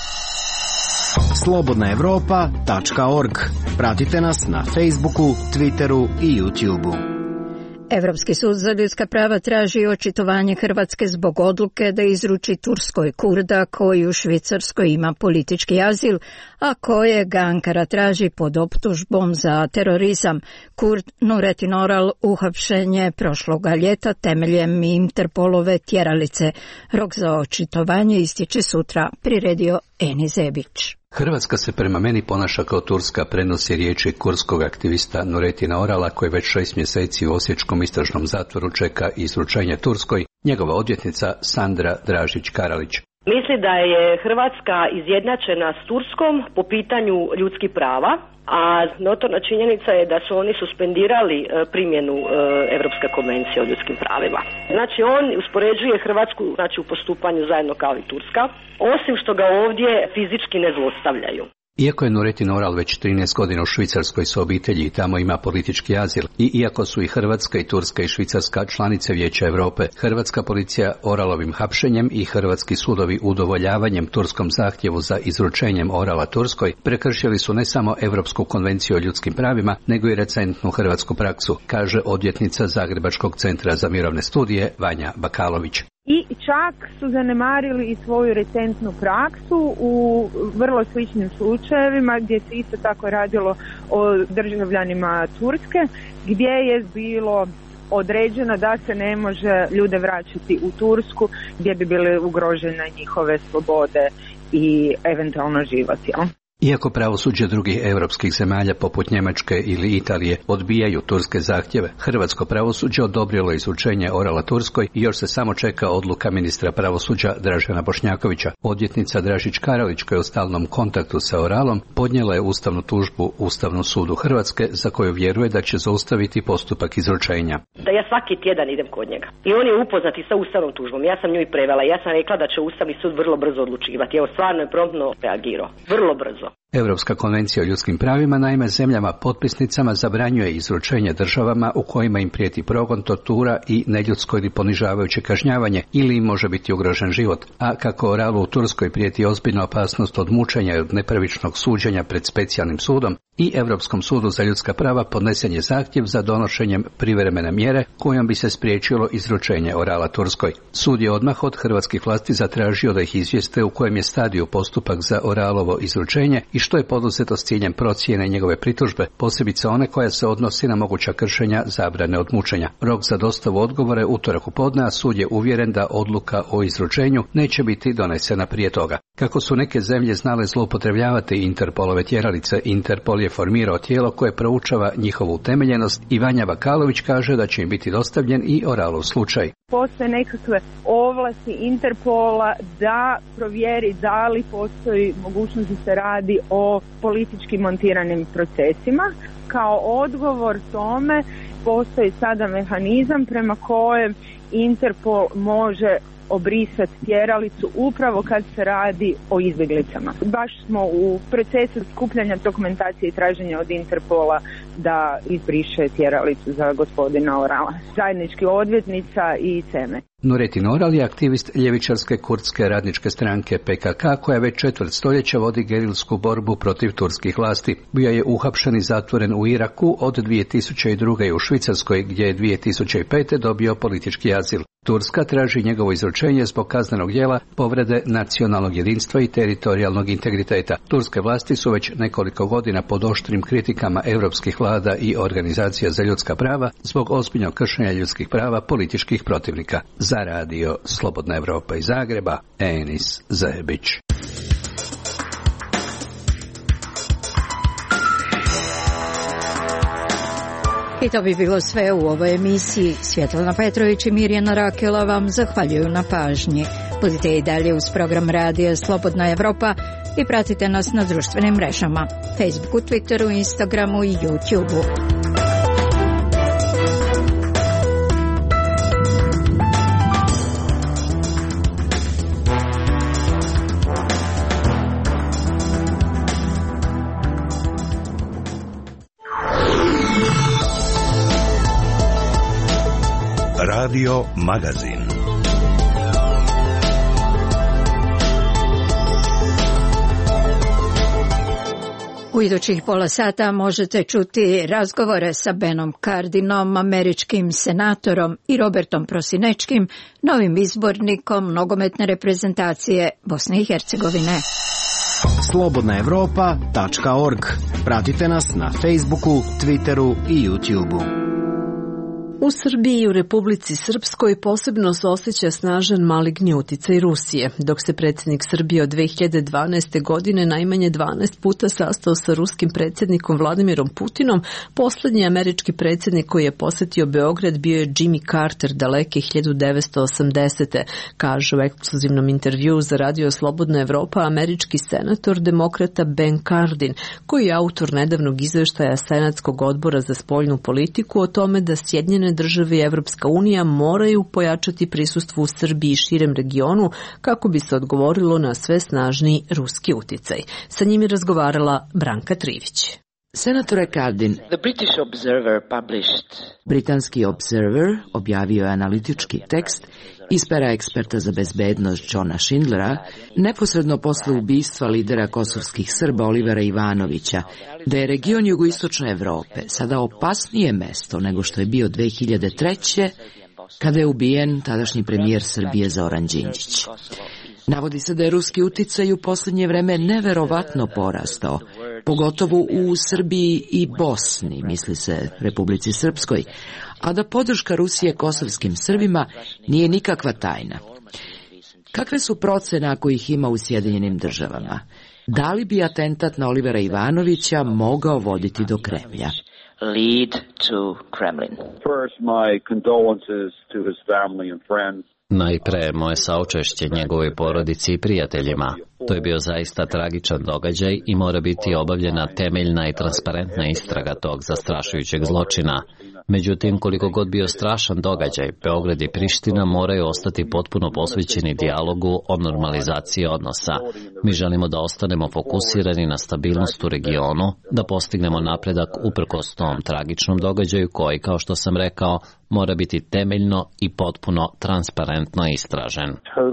slobodna evropa tačka org. Pratite nas na Facebooku, Twitteru i YouTubeu. Evropski sud za ljudska prava traži očitovanje Hrvatske zbog odluke da izruči Turskoj Kurda koji u Švicarskoj ima politički azil, a kojeg Ankara traži pod optužbom za terorizam. Kurd Nurettin Oral uhapšen je prošloga ljeta temeljem Interpolove tjeralice. Rok za očitovanje ističe sutra, priredio Eni Zebić. Hrvatska se prema meni ponaša kao Turska, prenosi riječi kurdskog aktivista Nurettina Orala koji već šest mjeseci u osječkom istražnom zatvoru čeka izručenje Turskoj, njegova odvjetnica Sandra Dražić-Karalić. Misli da je Hrvatska izjednačena s Turskom po pitanju ljudskih prava, a notorna činjenica je da su oni suspendirali primjenu Europske konvencije o ljudskim pravima. Znači on uspoređuje Hrvatsku znači u postupanju zajedno kao i Turska, osim što ga ovdje fizički ne zlostavljaju. Iako je Nurettin Oral već trinaest godina u Švicarskoj sa obitelji i tamo ima politički azil, i iako su i Hrvatska i Turska i Švicarska članice Vijeća Europe, hrvatska policija Oralovim hapšenjem i hrvatski sudovi udovoljavanjem turskom zahtjevu za izručenjem Orala Turskoj prekršili su ne samo Europsku konvenciju o ljudskim pravima, nego i recentnu hrvatsku praksu, kaže odvjetnica Zagrebačkog centra za mirovne studije Vanja Bakalović. I čak su zanemarili i svoju recentnu praksu u vrlo sličnim slučajevima gdje se isto tako radilo o državljanima Turske, gdje je bilo određeno da se ne može ljude vraćati u Tursku gdje bi bile ugrožene njihove slobode i eventualno život. Ja? Iako pravosuđe drugih europskih zemalja poput Njemačke ili Italije odbijaju turske zahtjeve, hrvatsko pravosuđe odobrilo izručenje Orala Turskoj i još se samo čeka odluka ministra pravosuđa Dražena Bošnjakovića. Odvjetnica Dražić-Karalić, koja je u stalnom kontaktu sa Oralom, podnijela je ustavnu tužbu Ustavnom sudu Hrvatske za koju vjeruje da će zaustaviti postupak izručenja. Da ja svaki tjedan idem kod njega i on je upoznat i sa ustavnom tužbom. Ja sam nju i prevela. Ja sam rekla da će Ustavni sud vrlo brzo odlučivati. Evo, stvarno je promptno reagirao. Vrlo brzo. Europska konvencija o ljudskim pravima naime zemljama potpisnicama zabranjuje izručenje državama u kojima im prijeti progon, tortura i neljudsko ili ponižavajuće kažnjavanje ili im može biti ugrožen život, a kako Oralu u Turskoj prijeti ozbiljna opasnost od mučenja i od nepravičnog suđenja pred specijalnim sudom, i Europskom sudu za ljudska prava podnesen je zahtjev za donošenjem privremene mjere kojom bi se spriječilo izručenje Orala Turskoj. Sud je odmah od hrvatskih vlasti zatražio da ih izvijeste u kojem je stadiju postupak za Oralovo izručenje i što je poduzeto s ciljem procjene njegove pritužbe, posebice one koja se odnosi na moguća kršenja zabrane od mučenja. Rok za dostavu odgovore utorak u podne, a sud je uvjeren da odluka o izručenju neće biti donesena prije toga. Kako su neke zemlje znale zloupotrebljavati Interpolove tjeralice, Interpol je formirao tijelo koje proučava njihovu utemeljenost i Vanja Bakalović kaže da će im biti dostavljen i Oralov slučaj. Postoje nekakve ovlasti Interpola da provjeri da li postoji mogućnost da se radi o politički montiranim procesima. Kao odgovor tome postoji sada mehanizam prema kojem Interpol može obrisati tjeralicu upravo kad se radi o izbjeglicama. Baš smo u procesu skupljanja dokumentacije i traženja od Interpola da izbriše tjeralicu za gospodina Orala. Zajednički odvjetnica i Ceme. Nurettin Oral je aktivist ljevičarske kurdske radničke stranke P K K koja već četvrt stoljeća vodi gerilsku borbu protiv turskih vlasti. Bio je uhapšen i zatvoren u Iraku od dvije tisuće druge. i u Švicarskoj gdje je dvije tisuće pete. dobio politički azil. Turska traži njegovo izručenje zbog kaznenog djela povrede nacionalnog jedinstva i teritorijalnog integriteta. Turske vlasti su već nekoliko godina pod oštrim kritikama europskih vlada i organizacija za ljudska prava zbog ozbiljnog kršenja ljudskih prava političkih protivnika. Za radio Slobodna Evropa iz Zagreba, Enis Zajebić. I to bi bilo sve u ovoj emisiji. Svjetlana Petrović i Mirjana Rakela vam zahvaljuju na pažnji. Budite i dalje uz program radija Slobodna Evropa i pratite nas na društvenim mrežama, Facebooku, Twitteru, Instagramu i YouTubeu. Radio Magazin. U idućih pola sata možete čuti razgovore sa Benom Cardinom, američkim senatorom, i Robertom Prosinečkim, novim izbornikom nogometne reprezentacije Bosne i Hercegovine. slobodna evropa tačka org. Pratite nas na Facebooku, Twitteru i YouTubeu. U Srbiji i u Republici Srpskoj posebno se osjeća snažan maligni uticaj Rusije. Dok se predsjednik Srbije od dve hiljade dvanaeste. godine najmanje dvanaest puta sastao sa ruskim predsjednikom Vladimirom Putinom, posljednji američki predsjednik koji je posjetio Beograd bio je Jimmy Carter daleke hiljadu devetsto osamdesete. Kaže u ekskluzivnom intervjuu za radio Slobodna Evropa američki senator demokrata Ben Cardin, koji je autor nedavnog izvještaja Senatskog odbora za spoljnu politiku o tome da Sjedinjene države i Evropska unija moraju pojačati prisustvo u Srbiji i širem regionu kako bi se odgovorilo na sve snažniji ruski uticaj. Sa njim je razgovarala Branka Trivić. Senatore Cardin, The British Observer published. Britanski Observer objavio je analitički tekst iz pera eksperta za bezbednost Johna Schindlera neposredno posle ubistva lidera kosovskih Srba Olivera Ivanovića, da je region jugoistočne Evrope sada opasnije mesto nego što je bio dve hiljade treće. kada je ubijen tadašnji premijer Srbije Zoran Đinđić. Navodi se da je ruski uticaj u posljednje vreme neverovatno porastao, pogotovo u Srbiji i Bosni, misli se Republici Srpskoj, a da podrška Rusije kosovskim Srbima nije nikakva tajna. Kakve su procene ako ih ima u Sjedinjenim državama? Da li bi atentat na Olivera Ivanovića mogao voditi do Kremlja? Lead to Kremlin. First, my condolences to his family and friends. Najpre moje saučešće njegovoj porodici i prijateljima. To je bio zaista tragičan događaj i mora biti obavljena temeljna i transparentna istraga tog zastrašujućeg zločina. Međutim, koliko god bio strašan događaj, Beograd i Priština moraju ostati potpuno posvećeni dijalogu o normalizaciji odnosa. Mi želimo da ostanemo fokusirani na stabilnost u regionu, da postignemo napredak uprkos tom tragičnom događaju koji, kao što sam rekao, mora biti temeljno i potpuno transparentno istražen.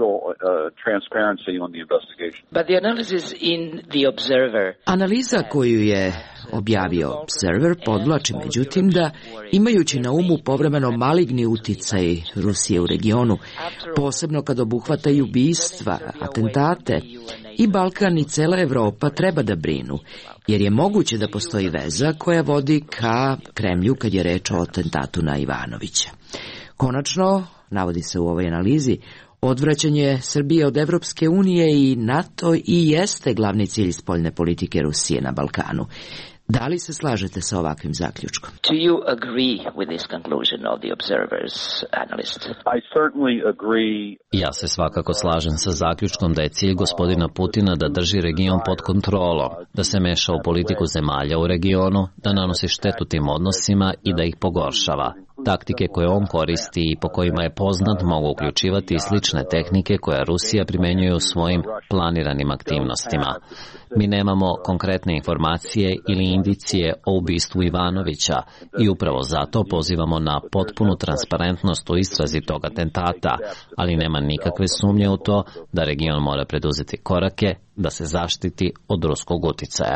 But the analysis in the Observer. Analiza koju je objavio Observer podvlači međutim da, imajući na umu povremeno maligni uticaj Rusije u regionu, posebno kad obuhvataju ubistva, atentate, i Balkan i cela Evropa treba da brinu, jer je moguće da postoji veza koja vodi ka Kremlju kad je reč o atentatu na Ivanovića. Konačno, navodi se u ovoj analizi, Odvraćanje Srbije od Evropske unije i NATO i jeste glavni cilj spoljne politike Rusije na Balkanu. Da li se slažete sa ovakvim zaključkom? Do you agree with this conclusion of the observers, analysts? I certainly agree. Ja se svakako slažem sa zaključkom da je cilj gospodina Putina da drži region pod kontrolom, da se meša u politiku zemalja u regionu, da nanosi štetu tim odnosima i da ih pogoršava. Taktike koje on koristi i po kojima je poznat mogu uključivati i slične tehnike koje Rusija primenjuje u svojim planiranim aktivnostima. Mi nemamo konkretne informacije ili indicije o ubistvu Ivanovića i upravo zato pozivamo na potpunu transparentnost u istrazi tog atentata, ali nema nikakve sumnje u to da region mora preduzeti korake da se zaštiti od ruskog uticaja.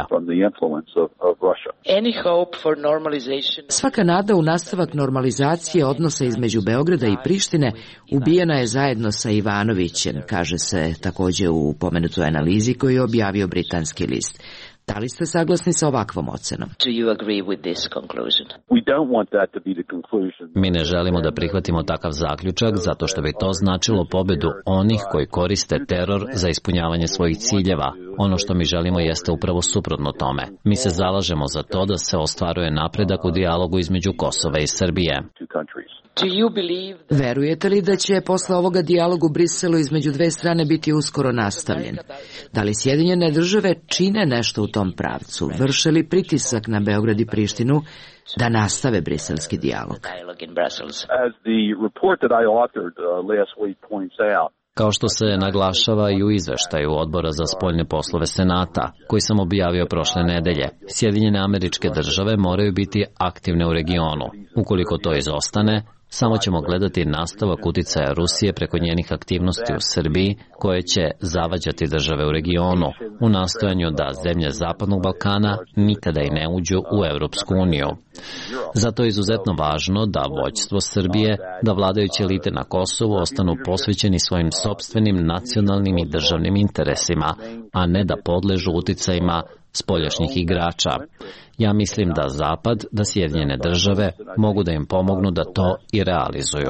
Svaka nada u nastavak normalizacije odnosa između Beograda i Prištine ubijena je zajedno sa Ivanovićem, kaže se takođe u pomenutoj analizi koju je objavio britanski list. Da li ste saglasni sa ovakvom ocenom? Do you agree with this conclusion? We don't want that to be the conclusion. Mi ne želimo da prihvatimo takav zaključak zato što bi to značilo pobedu onih koji koriste teror za ispunjavanje svojih ciljeva. Ono što mi želimo jeste upravo suprotno tome. Mi se zalažemo za to da se ostvaruje napredak u dijalogu između Kosova i Srbije. Do you believe that... Verujete li da će posle ovoga dijalog u Briselu između dve strane biti uskoro nastavljen? Da li Sjedinjene države čine nešto u tom pravcu? Vrše li pritisak na Beograd i Prištinu da nastave briselski dijalog? As the report that I authored uh, last week points out, kao što se naglašava i u izveštaju Odbora za spoljne poslove Senata, koji sam objavio prošle nedelje, Sjedinjene Američke Države moraju biti aktivne u regionu. Ukoliko to izostane, samo ćemo gledati nastavak uticaja Rusije preko njenih aktivnosti u Srbiji, koje će zavađati države u regionu, u nastojanju da zemlje Zapadnog Balkana nikada i ne uđu u Evropsku uniju. Zato je izuzetno važno da vođstvo Srbije, da vladajuće elite na Kosovu ostanu posvećeni svojim sopstvenim nacionalnim i državnim interesima, a ne da podležu uticajima spoljašnjih igrača. Ja mislim da Zapad, da Sjedinjene države mogu da im pomognu da to i realizuju.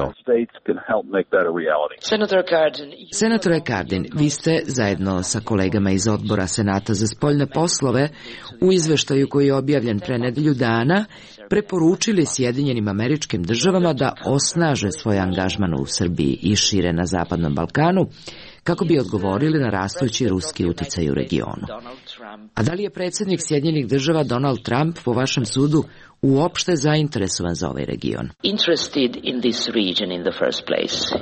Senatore Cardin, vi ste zajedno sa kolegama iz Odbora Senata za spoljne poslove u izveštaju koji je objavljen pre nedelju dana preporučili Sjedinjenim Američkim Državama da osnaže svoj angažman u Srbiji i šire na Zapadnom Balkanu kako bi odgovorili na rastući ruski uticaj u regionu. A da li je predsjednik Sjedinjenih Država Donald Trump po vašem sudu uopšte zainteresovan za ovaj region? Interested in this region in the first place.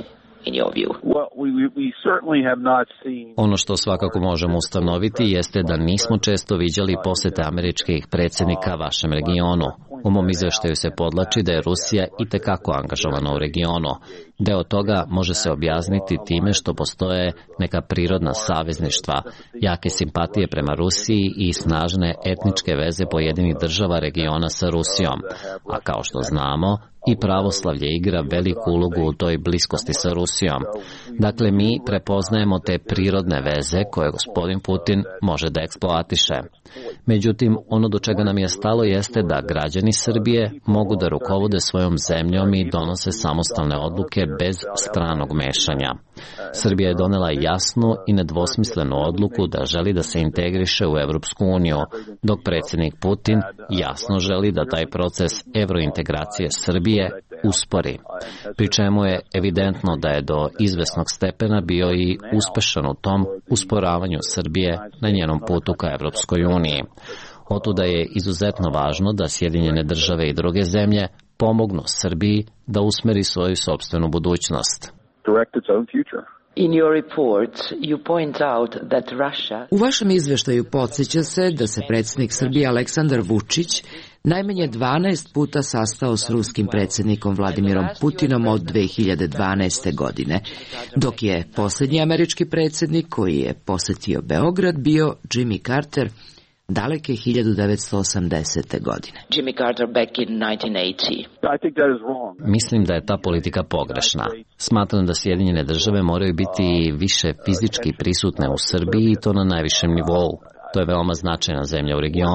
Ono što svakako možemo ustanoviti jeste da nismo često viđali posete američkih predsjednika vašem regionu. U mom izveštaju se podlači da je Rusija itekako angažovana u regionu. Deo toga može se objasniti time što postoje neka prirodna savezništva, jake simpatije prema Rusiji i snažne etničke veze pojedinih država regiona sa Rusijom. A kao što znamo, i pravoslavlje igra veliku ulogu u toj bliskosti sa Rusijom. Dakle, mi prepoznajemo te prirodne veze koje gospodin Putin može da eksploatiše. Međutim, ono do čega nam je stalo jeste da građani Srbije mogu da rukovode svojom zemljom i donose samostalne odluke bez stranog mešanja. Srbija je donela jasnu i nedvosmislenu odluku da želi da se integriše u Evropsku uniju, dok predsjednik Putin jasno želi da taj proces evrointegracije Srbije uspori, pri čemu je evidentno da je do izvesnog stepena bio i uspešan u tom usporavanju Srbije na njenom putu ka Evropskoj uniji. Otuda je izuzetno važno da Sjedinjene države i druge zemlje pomognu Srbiji da usmeri svoju sopstvenu budućnost. In your report, you point out that Russia... U vašem izveštaju podsjeća se da se predsjednik Srbije Aleksandar Vučić najmanje dvanaest puta sastao s ruskim predsjednikom Vladimirom Putinom od dve hiljade dvanaeste. godine, dok je posljednji američki predsjednik koji je posetio Beograd bio Jimmy Carter daleke hiljadu devetsto osamdesete. godine. Jimmy Carter back in nineteen eighty. Mislim da je ta politika pogrešna. Smatram da Sjedinjene države moraju biti više fizički prisutne u Srbiji i to na najvišem nivou. To je veoma značajna zemlja u regionu,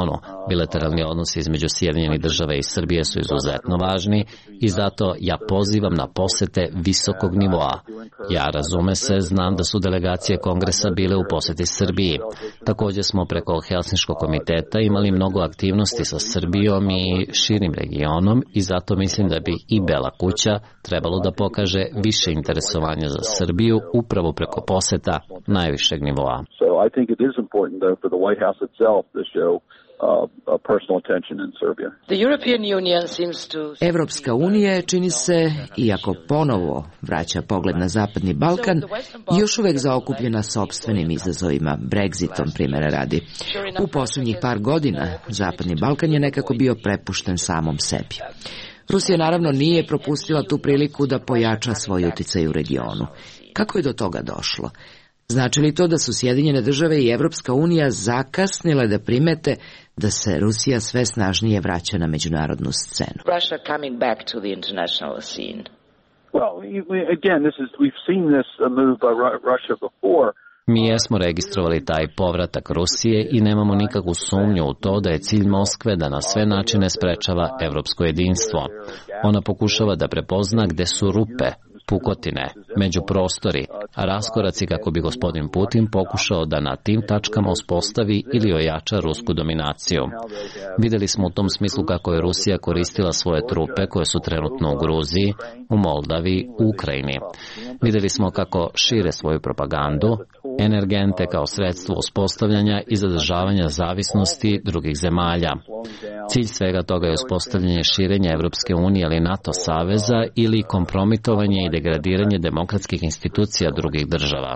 Bilateralni odnosi između Sjedinjenih Država i Srbije su izuzetno važni i zato ja pozivam na posete visokog nivoa. Ja, razume se, znam da su delegacije Kongresa bile u poseti Srbiji. Također smo preko Helsinškog komiteta imali mnogo aktivnosti sa Srbijom i širim regionom i zato mislim da bi i Bela kuća trebalo da pokaže više interesovanja za Srbiju upravo preko poseta najvišeg nivoa. So I think it is important though for the White House itself to show uh, personal attention in Serbia. The European Union seems to... Evropska unija čini se, iako ponovo vraća pogled na Zapadni Balkan, još uvek zaokupljena sopstvenim izazovima, Brexitom primjera radi. U posljednjih par godina Zapadni Balkan je nekako bio prepušten samom sebi. Rusija naravno nije propustila tu priliku da pojača svoj uticaj u regionu. Kako je do toga došlo? Znači li to da su Sjedinjene Države i Evropska unija zakasnile da primete da se Rusija sve snažnije vraća na međunarodnu scenu? Russia coming back to the international scene. Well, again, this is we've seen this move by Russia before. Mi jesmo registrovali taj povratak Rusije i nemamo nikakvu sumnju u to da je cilj Moskve da na sve načine sprečava evropsko jedinstvo. Ona pokušava da prepozna gde su rupe, pukotine, međuprostori, a raskoraci kako bi gospodin Putin pokušao da na tim tačkama uspostavi ili ojača rusku dominaciju. Videli smo u tom smislu kako je Rusija koristila svoje trupe koje su trenutno u Gruziji, u Moldavi, u Ukrajini. Videli smo kako šire svoju propagandu, energente kao sredstvo uspostavljanja i zadržavanja zavisnosti drugih zemalja. Cilj svega toga je uspostavljanje širenja Evropske unije ili NATO saveza ili kompromitovanje i degradiranje demokratskih institucija drugih država.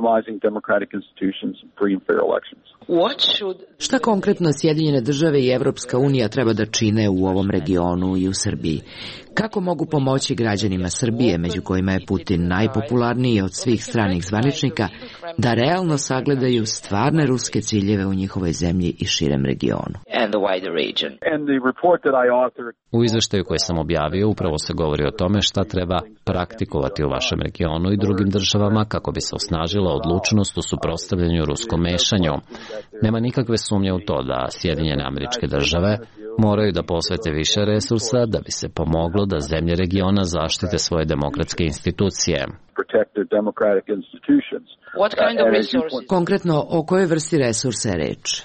Šta konkretno Sjedinjene Države i Evropska unija treba da čine u ovom regionu i u Srbiji? Kako mogu pomoći građanima Srbije, među kojima je Putin najpopularniji od svih stranih zvaničnika, da realno sagledaju stvarne ruske ciljeve u njihovoj zemlji i širem regionu? U izveštaju koji sam objavio upravo se govori o tome šta treba praktikovati u vašem regionu i drugim državama kako bi se osnažila odlučnost u suprotstavljanju ruskom mešanju. Nema nikakve sumnje u to da Sjedinjene Američke Države moraju da posvete više resursa da bi se pomoglo da zemlje regiona zaštite svoje demokratske institucije. Konkretno, o kojoj vrsti resursa je reč?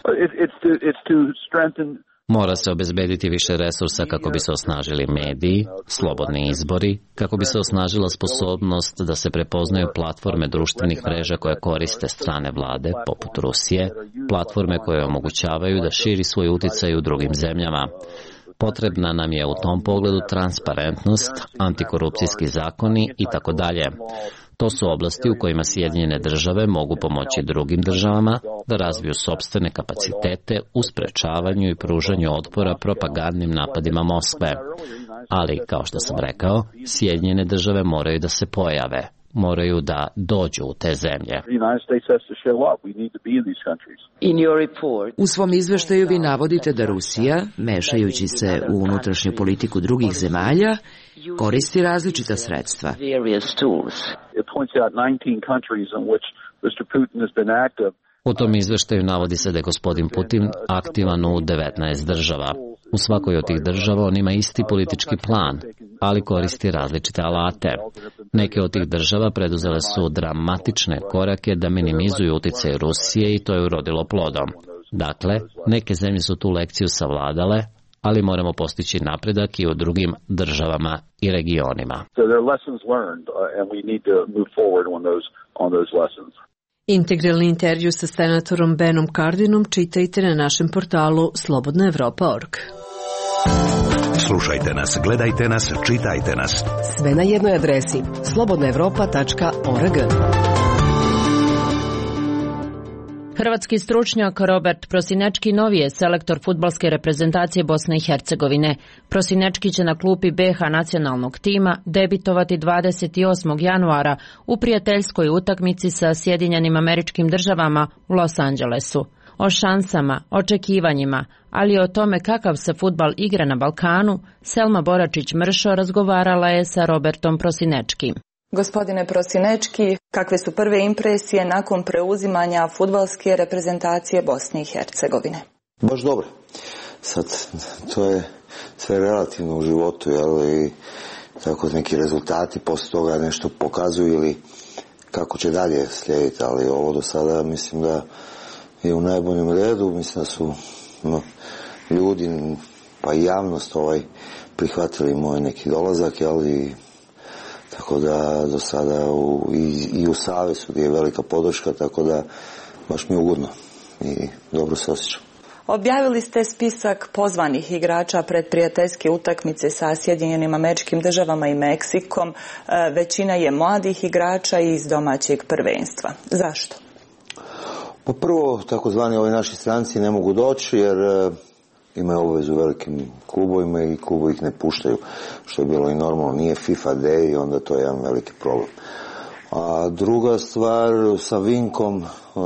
Mora se obezbediti više resursa kako bi se osnažili mediji, slobodni izbori, kako bi se osnažila sposobnost da se prepoznaju platforme društvenih mreža koje koriste strane vlade, poput Rusije, platforme koje omogućavaju da širi svoj uticaj u drugim zemljama. Potrebna nam je u tom pogledu transparentnost, antikorupcijski zakoni i tako dalje. To su oblasti u kojima Sjedinjene Države mogu pomoći drugim državama da razviju sopstvene kapacitete u sprečavanju i pružanju otpora propagandnim napadima Moskve. Ali, kao što sam rekao, Sjedinjene Države moraju da se pojave, moraju da dođu u te zemlje. U svom izveštaju vi navodite da Rusija, mešajući se u unutrašnju politiku drugih zemalja, koristi različita sredstva. U tom izveštaju navodi se da je gospodin Putin aktivan u devetnaest država. U svakoj od tih država on ima isti politički plan, ali koristi različite alate. Neke od tih država preduzele su dramatične korake da minimizuju uticaj Rusije i to je urodilo plodom. Dakle, neke zemlje su tu lekciju savladale, ali moramo postići napredak i u drugim državama i regionima. Integralni intervju sa senatorom Benom Cardinom čitajte na našem portalu slobodna evropa tačka org. Slušajte nas, gledajte nas, čitajte nas. Sve na jednoj adresi slobodna evropa tačka org. Hrvatski stručnjak Robert Prosinečki novi je selektor fudbalske reprezentacije Bosne i Hercegovine. Prosinečki će na klupi be ha nacionalnog tima debitovati dvadeset osmog januara u prijateljskoj utakmici sa Sjedinjenim Američkim Državama u Los Angelesu. O šansama, očekivanjima, ali i o tome kakav se fudbal igra na Balkanu, Selma Boračić-Mršo razgovarala je sa Robertom Prosinečkim. Gospodine Prosinečki, kakve su prve impresije nakon preuzimanja fudbalske reprezentacije Bosne i Hercegovine? Baš dobro. sad to je sve relativno u životu, jel, i tako neki rezultati poslije toga nešto pokazuju ili kako će dalje slijediti, ali ovo do sada mislim da je u najboljem redu, mislim da su no, ljudi pa i javnost ovaj prihvatili moj neki dolazak, jel, i tako da do sada u, i, i u Savezu gdje je velika podrška, tako da baš mi je ugodno i dobro se osjećam. Objavili ste spisak pozvanih igrača pred prijateljske utakmice sa Sjedinjenim Američkim Državama i Meksikom. Većina je mladih igrača iz domaćeg prvenstva. Zašto? Pa prvo, takozvani ovi naši stranci ne mogu doći jer imaju obavezu velikim klubovima i klubovi ih ne puštaju, što je bilo i normalno. Nije FIFA day i onda to je jedan veliki problem. A druga stvar, sa Vinkom,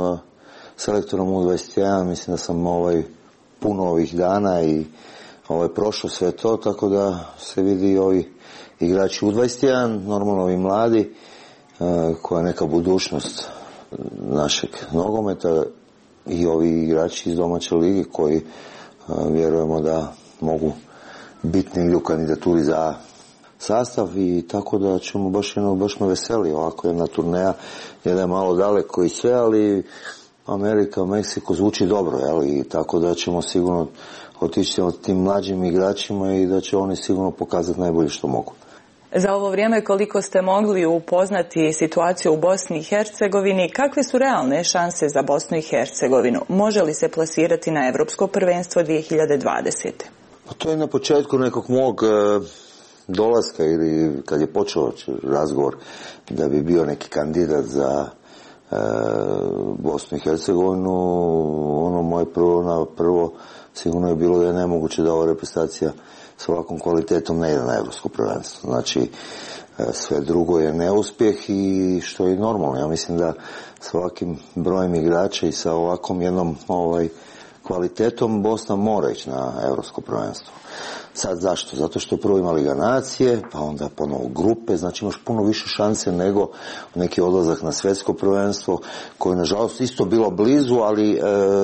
selektorom U dvadeset jedan, mislim da sam ovaj puno ovih dana i ovaj prošao sve to, tako da se vidi ovi igrači U dvadeset jedan, normalno ovi mladi, koja je neka budućnost našeg nogometa, i ovi igrači iz domaće lige koji vjerujemo da mogu biti negdje u kandidaturi za sastav, i tako da ćemo baš jedno, baš me veseli ovako jedna turneja, jer je malo daleko i sve, ali Amerika, Meksiko zvuči dobro, jel? I tako da ćemo sigurno otići od tim mlađim igračima i da će oni sigurno pokazati najbolje što mogu. Za ovo vrijeme koliko ste mogli upoznati situaciju u Bosni i Hercegovini, kakve su realne šanse za Bosnu i Hercegovinu? Može li se plasirati na Evropsko prvenstvo dvije hiljade dvadesete. Pa to je na početku nekog mog e, dolaska ili kad je počeo razgovor da bi bio neki kandidat za e, Bosnu i Hercegovinu. Ono moje prvo na prvo sigurno je bilo da je nemoguće da ova reprezentacija s ovakvom kvalitetom ne ide na Evropsko prvenstvo. Znači, sve drugo je neuspjeh i što je normalno. Ja mislim da s ovakvim brojem igrača i sa ovakvom jednom ovaj, kvalitetom Bosna mora ići na Evropsko prvenstvo. Sad zašto? Zato što prvo ima Liga nacije, pa onda ponovo grupe, znači imaš puno više šanse nego neki odlazak na svjetsko prvenstvo, koje nažalost isto bilo blizu, ali e,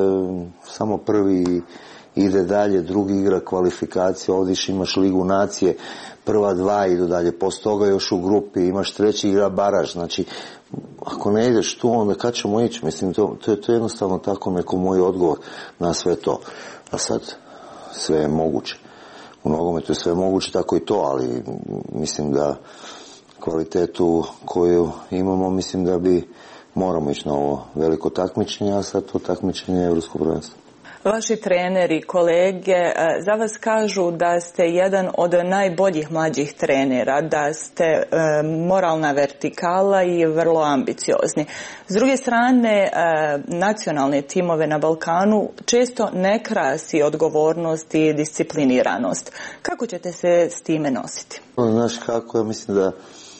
samo prvi ide dalje, drugi igra kvalifikacije, ovdje imaš Ligu nacije, prva dva idu dalje, poslije toga još u grupi, imaš treći igra baraž, znači ako ne ideš tu, onda kad ćemo ići? Mislim, to, to, je, to je jednostavno tako neko moj odgovor na sve to. A sad, sve je moguće. U nogometu je sve moguće, tako i to, ali mislim da kvalitetu koju imamo, mislim da bi moramo ići na ovo veliko takmičenje, a sad to takmičenje je Evropsko prvenstvo. Vaši treneri, kolege, za vas kažu da ste jedan od najboljih mlađih trenera, da ste e, moralna vertikala i vrlo ambiciozni. S druge strane, e, nacionalne timove na Balkanu često ne krasi odgovornost i discipliniranost. Kako ćete se s time nositi? Znaš kako, ja mislim da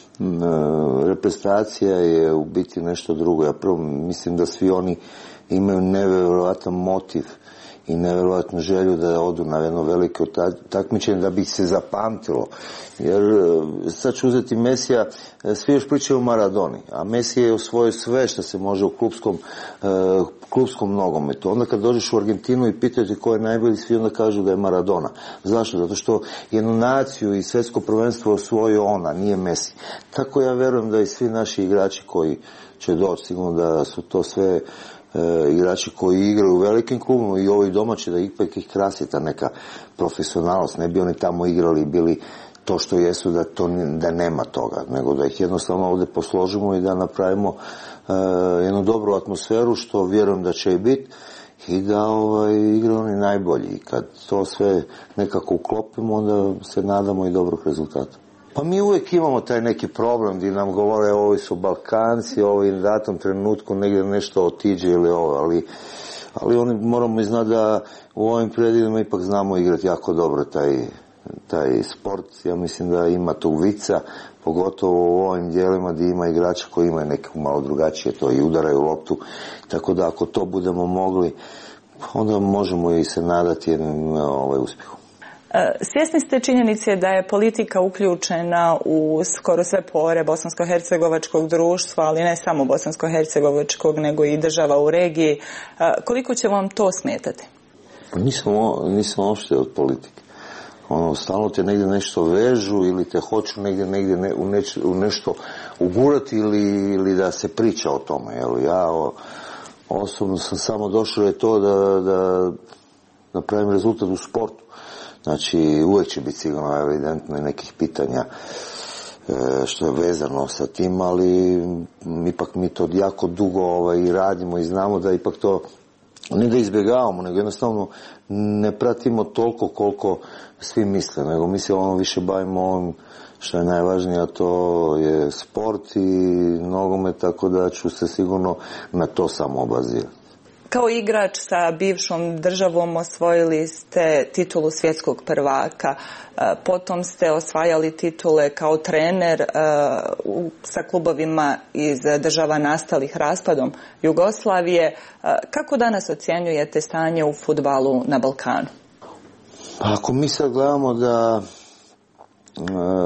reprezentacija je u biti nešto drugo. Ja prvo mislim da svi oni imaju nevjerojatan motiv i nevjerojatnu želju da odu na jedno veliko takmičenje da bi se zapamtilo. Jer sad ću uzeti Mesija, svi još pričaju o Maradoni, a Messi je osvojio sve što se može u klupskom, uh, klupskom nogometu. Onda kad dođeš u Argentinu i pitate ko je najbolji, svi onda kažu da je Maradona. Zašto? Zato što jednu naciju i svjetsko prvenstvo osvojio ona, nije Messi. Tako ja vjerujem da i svi naši igrači koji će doći, sigurno da su to sve E, igrači koji igraju u velikim klubima i ovi domaći, da ipak ih krasi ta neka profesionalnost, ne bi oni tamo igrali bili to što jesu, da, to, da nema toga, nego da ih jednostavno ovdje posložimo i da napravimo e, jednu dobru atmosferu, što vjerujem da će i biti, i da ovaj, igraju oni najbolji. I kad to sve nekako uklopimo, onda se nadamo i dobrog rezultata. Pa mi uvijek imamo taj neki problem gdje nam govore ovi su Balkanci, ovi u datom trenutku negdje nešto otiđe ili ovo, ali, ali oni moramo i znati da u ovim predivima ipak znamo igrati jako dobro taj, taj sport. Ja mislim da ima tu vica, pogotovo u ovim dijelima gdje ima igrača koji imaju neko malo drugačije to i udaraju loptu, tako da ako to budemo mogli, onda možemo i se nadati jednom ovaj, uspjehu. Svjesni ste činjenice da je politika uključena u skoro sve pore bosansko-hercegovačkog društva, ali ne samo bosansko-hercegovačkog, nego i država u regiji. Koliko će vam to smetati? Nismo, nismo uopšte od politike. Ono, stalno te negdje nešto vežu ili te hoću negdje, negdje ne, u, neč, u nešto ugurati ili, ili da se priča o tome. Jel? Ja o, osobno sam samo došao je to da, da napravim rezultat u sportu. Znači, uvijek će biti sigurno evidentno i nekih pitanja e, što je vezano sa tim, ali ipak mi to jako dugo ovaj, i radimo i znamo da ipak to ne da izbjegavamo, nego jednostavno ne pratimo toliko koliko svi misle, nego mi se ono više bavimo ovim što je najvažnije, a to je sport i nogomet, tako da ću se sigurno na to samo obazirati. Kao igrač sa bivšom državom osvojili ste titulu svjetskog prvaka, potom ste osvajali titule kao trener sa klubovima iz država nastalih raspadom Jugoslavije. Kako danas ocjenjujete stanje u fudbalu na Balkanu? Ako mi sad gledamo da e,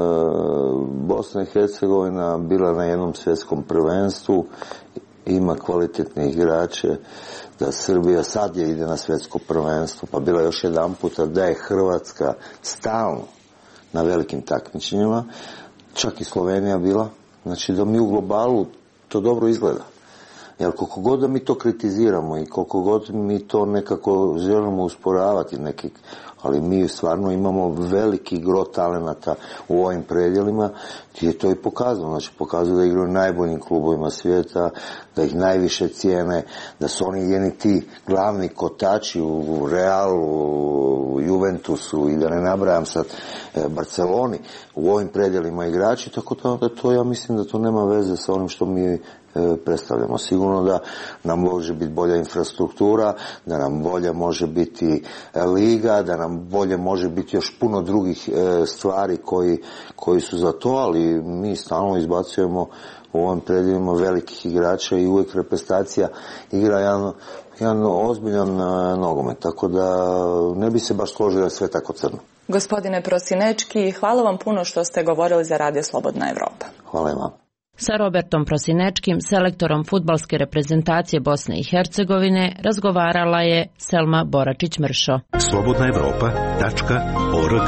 Bosna i Hercegovina bila na jednom svjetskom prvenstvu, ima kvalitetne igrače, da Srbija sad je ide na svjetsko prvenstvo, pa bila još jedan puta da je Hrvatska stalno na velikim takmičenjima, čak i Slovenija bila, znači da mi u globalu to dobro izgleda. Jer koliko god da mi to kritiziramo i koliko god mi to nekako želimo usporavati neki, ali mi stvarno imamo veliki gro talenata u ovim predjelima, gdje je to i pokazano. Znači, pokazuju da igraju najboljim klubovima svijeta, da ih najviše cijene, da su oni jedni ti glavni kotači u Realu, u Juventusu i da ne nabrajam sad Barceloni, u ovim predjelima igrači, tako da to ja mislim da to nema veze sa onim što mi predstavljamo. Sigurno da nam može biti bolja infrastruktura, da nam bolje može biti liga, da nam bolje može biti još puno drugih stvari koji, koji su za to, ali mi stalno izbacujemo u ovim predjelima velikih igrača i uvijek reprezentacija igra jedan, jedan ozbiljan nogomet, tako da ne bi se baš složio da je sve tako crno. Gospodine Prosinečki, hvala vam puno što ste govorili za Radio Slobodna Evropa. Hvala i vam. Sa Robertom Prosinečkim, selektorom fudbalske reprezentacije Bosne i Hercegovine, razgovarala je Selma Boračić-Mršo. slobodna evropa tačka org.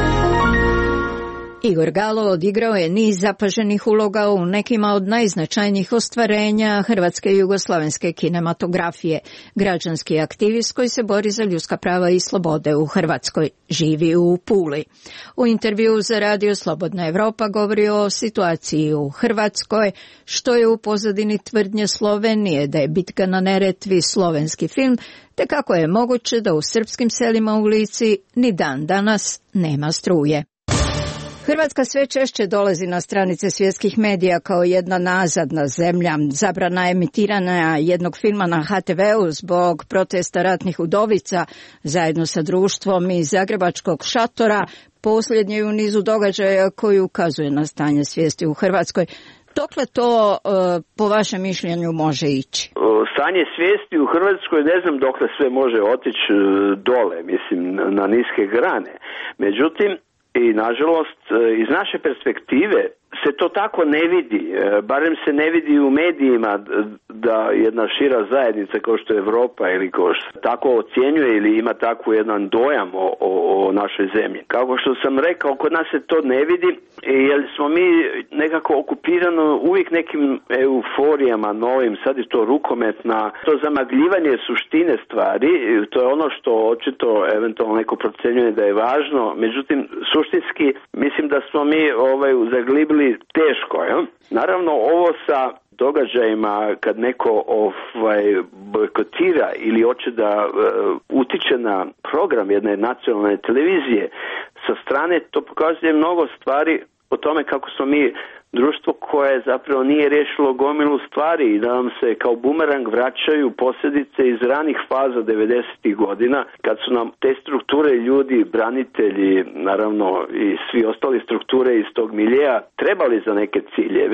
Igor Galo odigrao je niz zapaženih uloga u nekima od najznačajnijih ostvarenja hrvatske i jugoslavenske kinematografije. Građanski aktivist koji se bori za ljudska prava i slobode u Hrvatskoj, živi u Puli. U intervju za Radio Slobodna Evropa govori o situaciji u Hrvatskoj, što je u pozadini tvrdnje Slovenije da je Bitka na Neretvi slovenski film, te kako je moguće da u srpskim selima u Lici ni dan danas nema struje. Hrvatska sve češće dolazi na stranice svjetskih medija kao jedna nazadna zemlja. Zabrana emitiranja jednog filma na ha te veu zbog protesta ratnih udovica zajedno sa društvom iz zagrebačkog šatora posljednji je u nizu događaja koji ukazuje na stanje svijesti u Hrvatskoj. Dokle to e, po vašem mišljenju može ići? Stanje svijesti u Hrvatskoj ne znam dokle sve može otići dole, mislim na niske grane. Međutim, i nažalost iz naše perspektive se to tako ne vidi, barem se ne vidi u medijima da jedna šira zajednica kao što je Europa ili kao što tako ocjenjuje ili ima takvu jedan dojam o, o, o našoj zemlji. Kako što sam rekao, kod nas se to ne vidi jer smo mi nekako okupirano uvijek nekim euforijama novim, sad je to rukometna, to zamagljivanje suštine stvari, to je ono što očito eventualno neko procjenjuje da je važno, međutim suštinski mislim da smo mi ovaj, zaglibili teško, je? Naravno ovo sa događajima kad neko ovaj, bojkotira ili hoće da uh, utiče na program jedne nacionalne televizije sa strane, to pokazuje mnogo stvari o tome kako smo mi društvo koje zapravo nije riješilo gomilu stvari i da nam se kao bumerang vraćaju posljedice iz ranih faza devedesetih godina kad su nam te strukture ljudi, branitelji, naravno i svi ostali strukture iz tog miljeja trebali za neke ciljeve.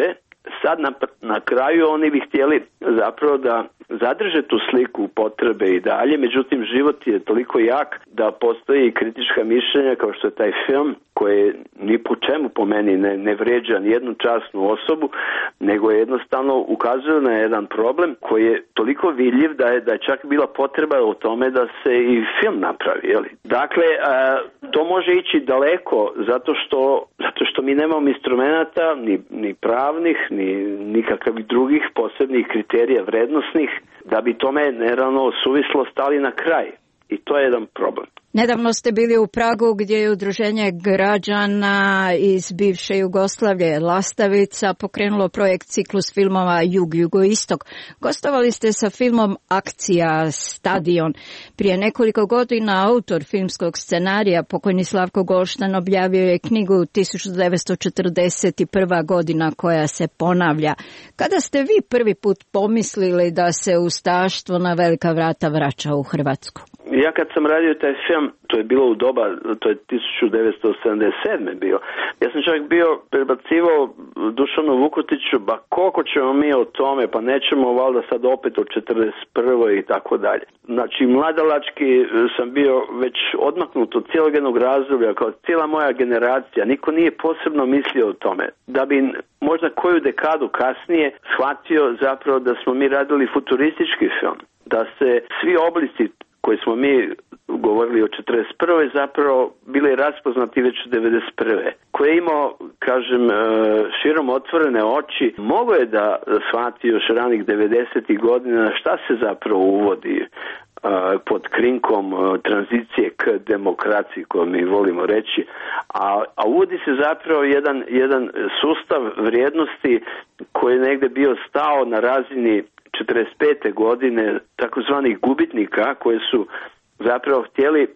sad na, na kraju oni bi htjeli zapravo da zadrže tu sliku potrebe i dalje, međutim život je toliko jak da postoji kritička mišljenja kao što je taj film koje ni po čemu po meni ne, ne vređa ni jednu časnu osobu, nego je jednostavno ukazuje na jedan problem koji je toliko vidljiv da je, da je čak bila potreba u tome da se i film napravi. Jeli? Dakle, a, to može ići daleko zato što, zato što mi nemamo instrumenata ni, ni pravnih, ni nikakvih drugih posebnih kriterija vrednosnih da bi tome naravno suvislo stali na kraj. I to je jedan problem. Nedavno ste bili u Pragu gdje je udruženje građana iz bivše Jugoslavije Lastavica pokrenulo projekt ciklus filmova Jug-Jugoistok. Gostovali ste sa filmom Akcija Stadion. Prije nekoliko godina autor filmskog scenarija, pokojni Slavko Golštan, objavio je knjigu tisuću devetsto četrdeset prva godina koja se ponavlja. Kada ste vi prvi put pomislili da se ustaštvo na velika vrata vraća u Hrvatsku? Ja kad sam radio taj film, to je bilo u doba, to je tisuću devetsto sedamdeset sedme bio, ja sam čak bio prebacivao Dušanu Vukotiću, ba koliko ćemo mi o tome, pa nećemo valjda sad opet o četrdeset prvoj i tako dalje. Znači, mladalački sam bio već odmaknut od cijelog jednog razdoblja, kao cijela moja generacija, niko nije posebno mislio o tome. Da bi možda koju dekadu kasnije shvatio zapravo da smo mi radili futuristički film, da se svi oblici koji smo mi govorili o četrdeset prvoj zapravo bili raspoznati već u devedeset prve Ko je imao, kažem, širom otvorene oči, mogo je da shvati još ranih devedesetih godina šta se zapravo uvodi pod krinkom tranzicije k demokraciji, koju mi volimo reći, a, a uvodi se zapravo jedan, jedan sustav vrijednosti koji je negdje bio stao na razini četrdeset pete godine takozvanih gubitnika koji su zapravo htjeli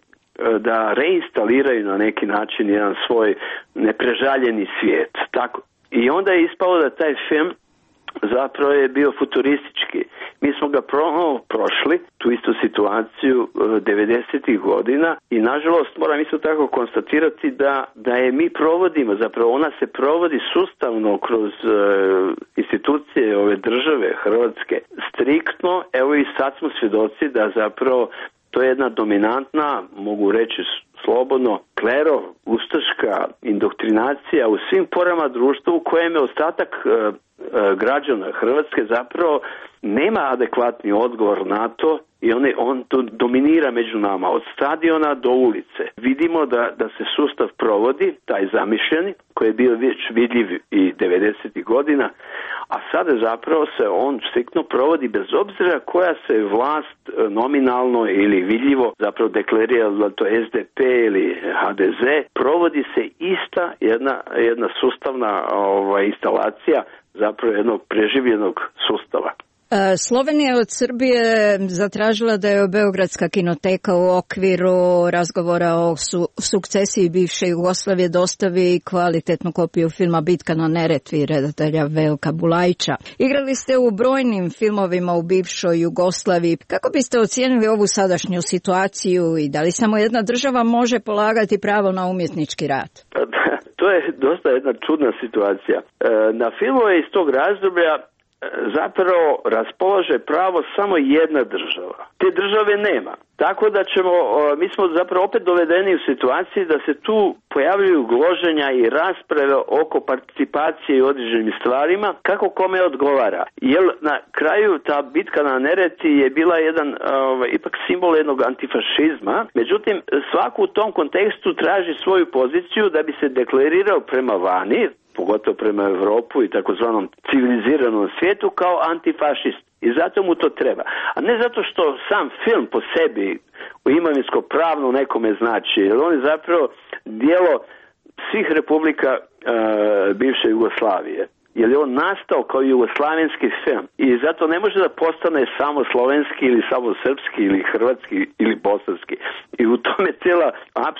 da reinstaliraju na neki način jedan svoj neprežaljeni svijet. Tako. I onda je ispalo da taj film zapravo je bio futuristički. Mi smo ga pro, prošli, tu istu situaciju devedesetih godina i nažalost moram isto tako konstatirati da, da je mi provodimo, zapravo ona se provodi sustavno kroz uh, institucije ove države Hrvatske striktno, evo i sad smo svjedoci da zapravo to je jedna dominantna, mogu reći slobodno, klero, ustaška indoktrinacija u svim porama društva u kojem je ostatak uh, građana Hrvatske zapravo nema adekvatni odgovor na to i on, je, on to dominira među nama od stadiona do ulice. Vidimo da, da se sustav provodi, taj zamišljeni, koji je bio već vidljiv i devedesetih godina, a sada zapravo se on striktno provodi bez obzira koja se vlast nominalno ili vidljivo zapravo deklarira to S D P ili H D Z, provodi se ista jedna, jedna sustavna ovaj, instalacija zapravo jednog preživljenog sustava. Slovenija je od Srbije zatražila da je Beogradska kinoteka u okviru razgovora o su, sukcesiji bivše Jugoslavije dostavi kvalitetnu kopiju filma Bitka na Neretvi redatelja Veljka Bulajića. Igrali ste u brojnim filmovima u bivšoj Jugoslaviji. Kako biste ocijenili ovu sadašnju situaciju i da li samo jedna država može polagati pravo na umjetnički rad? To je dosta jedna čudna situacija. Na filmove iz tog razdoblja zapravo raspolaže pravo samo jedna država. Te države nema. Tako da ćemo, mi smo zapravo opet dovedeni u situaciji da se tu pojavljuju gloženja i rasprave oko participacije i određenim stvarima, kako kome odgovara. Jer na kraju ta bitka na Neretvi je bila jedan ovaj, ipak simbol jednog antifašizma. Međutim, svako u tom kontekstu traži svoju poziciju da bi se deklarirao prema vani, pogotovo prema Europu i takozvanom civiliziranom svijetu kao antifašist. I zato mu to treba. A ne zato što sam film po sebi u imovinsko pravno nekome znači. Jer on je zapravo dijelo svih republika e, bivše Jugoslavije. Jer je on nastao kao jugoslavenski film. I zato ne može da postane samo slovenski ili samo srpski ili hrvatski ili bosanski. I u tome cijela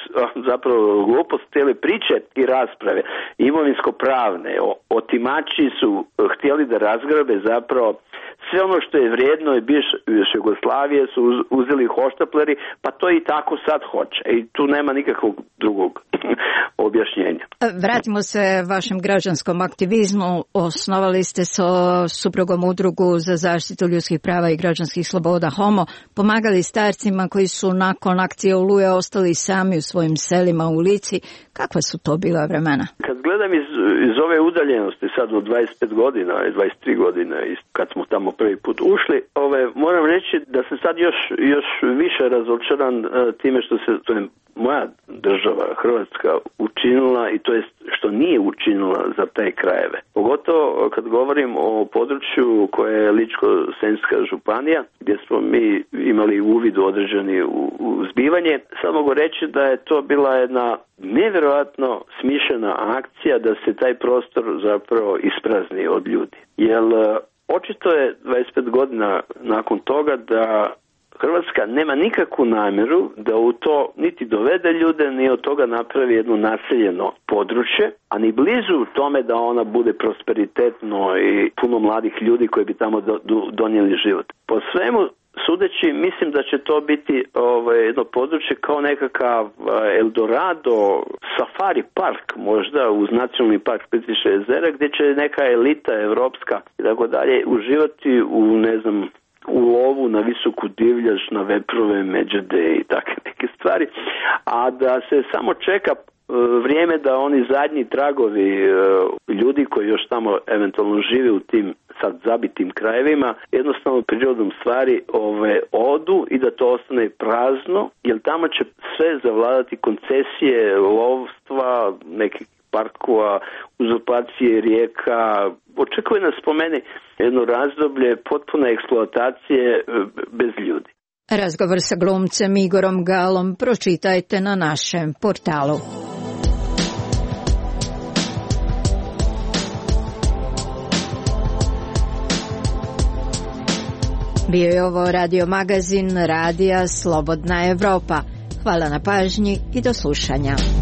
zapravo glupost cijele priče i rasprave imovinsko-pravne. Otimači su htjeli da razgrabe zapravo sve ono što je vrijedno i bivše Jugoslavije su uzeli hoštapleri, pa to i tako sad hoće. I tu nema nikakvog drugog objašnjenja. Vratimo se vašem građanskom aktivizmu. Osnovali ste sa suprugom udrugu za zaštitu ljudskih prava i građanskih sloboda Homo. Pomagali starcima koji su nakon akcije Oluja ostali sami u svojim selima u Lici. Kakva su to bila vremena? Kad gledam iz, iz ove udaljenosti, sad od dvadeset pet godina i dvadeset tri godine, kad smo tamo prvi put ušli, ove, moram reći da sam sad još, još više razočaran uh, time što se, to je moja država, Hrvatska, učinila i to jest što nije učinila za te krajeve. Pogotovo kad govorim o području koje je Ličko-senjska županija, gdje smo mi imali uvid određeni u, u zbivanje. Samo mogu reći da je to bila jedna nevjerojatno smišljena akcija da se taj prostor zapravo isprazni od ljudi. Jer očito je dvadeset pet godina nakon toga da Hrvatska nema nikakvu namjeru da u to niti dovede ljude, ni od toga napravi jedno naseljeno područje, a ni blizu tome da ona bude prosperitetno i puno mladih ljudi koji bi tamo do, do, donijeli život. Po svemu sudeći, mislim da će to biti ovaj, jedno područje kao nekakav Eldorado, safari park možda uz nacionalni park Plitvička jezera, gdje će neka elita evropska i tako dalje uživati u, ne znam, u lovu na visoku divljač, na veprove, međede i takve neke stvari, a da se samo čeka vrijeme da oni zadnji tragovi ljudi koji još tamo eventualno žive u tim sad zabitim krajevima jednostavno prirodom stvari ove odu i da to ostane prazno, jer tamo će sve zavladati koncesije, lovstva, nekih parkova, uzurpacije rijeka. Očekuje nas po meni jedno razdoblje potpune eksploatacije bez ljudi. Razgovor sa glumcem Igorom Galom pročitajte na našem portalu. Bio je ovo radio magazin Radija Slobodna Evropa. Hvala na pažnji i do slušanja.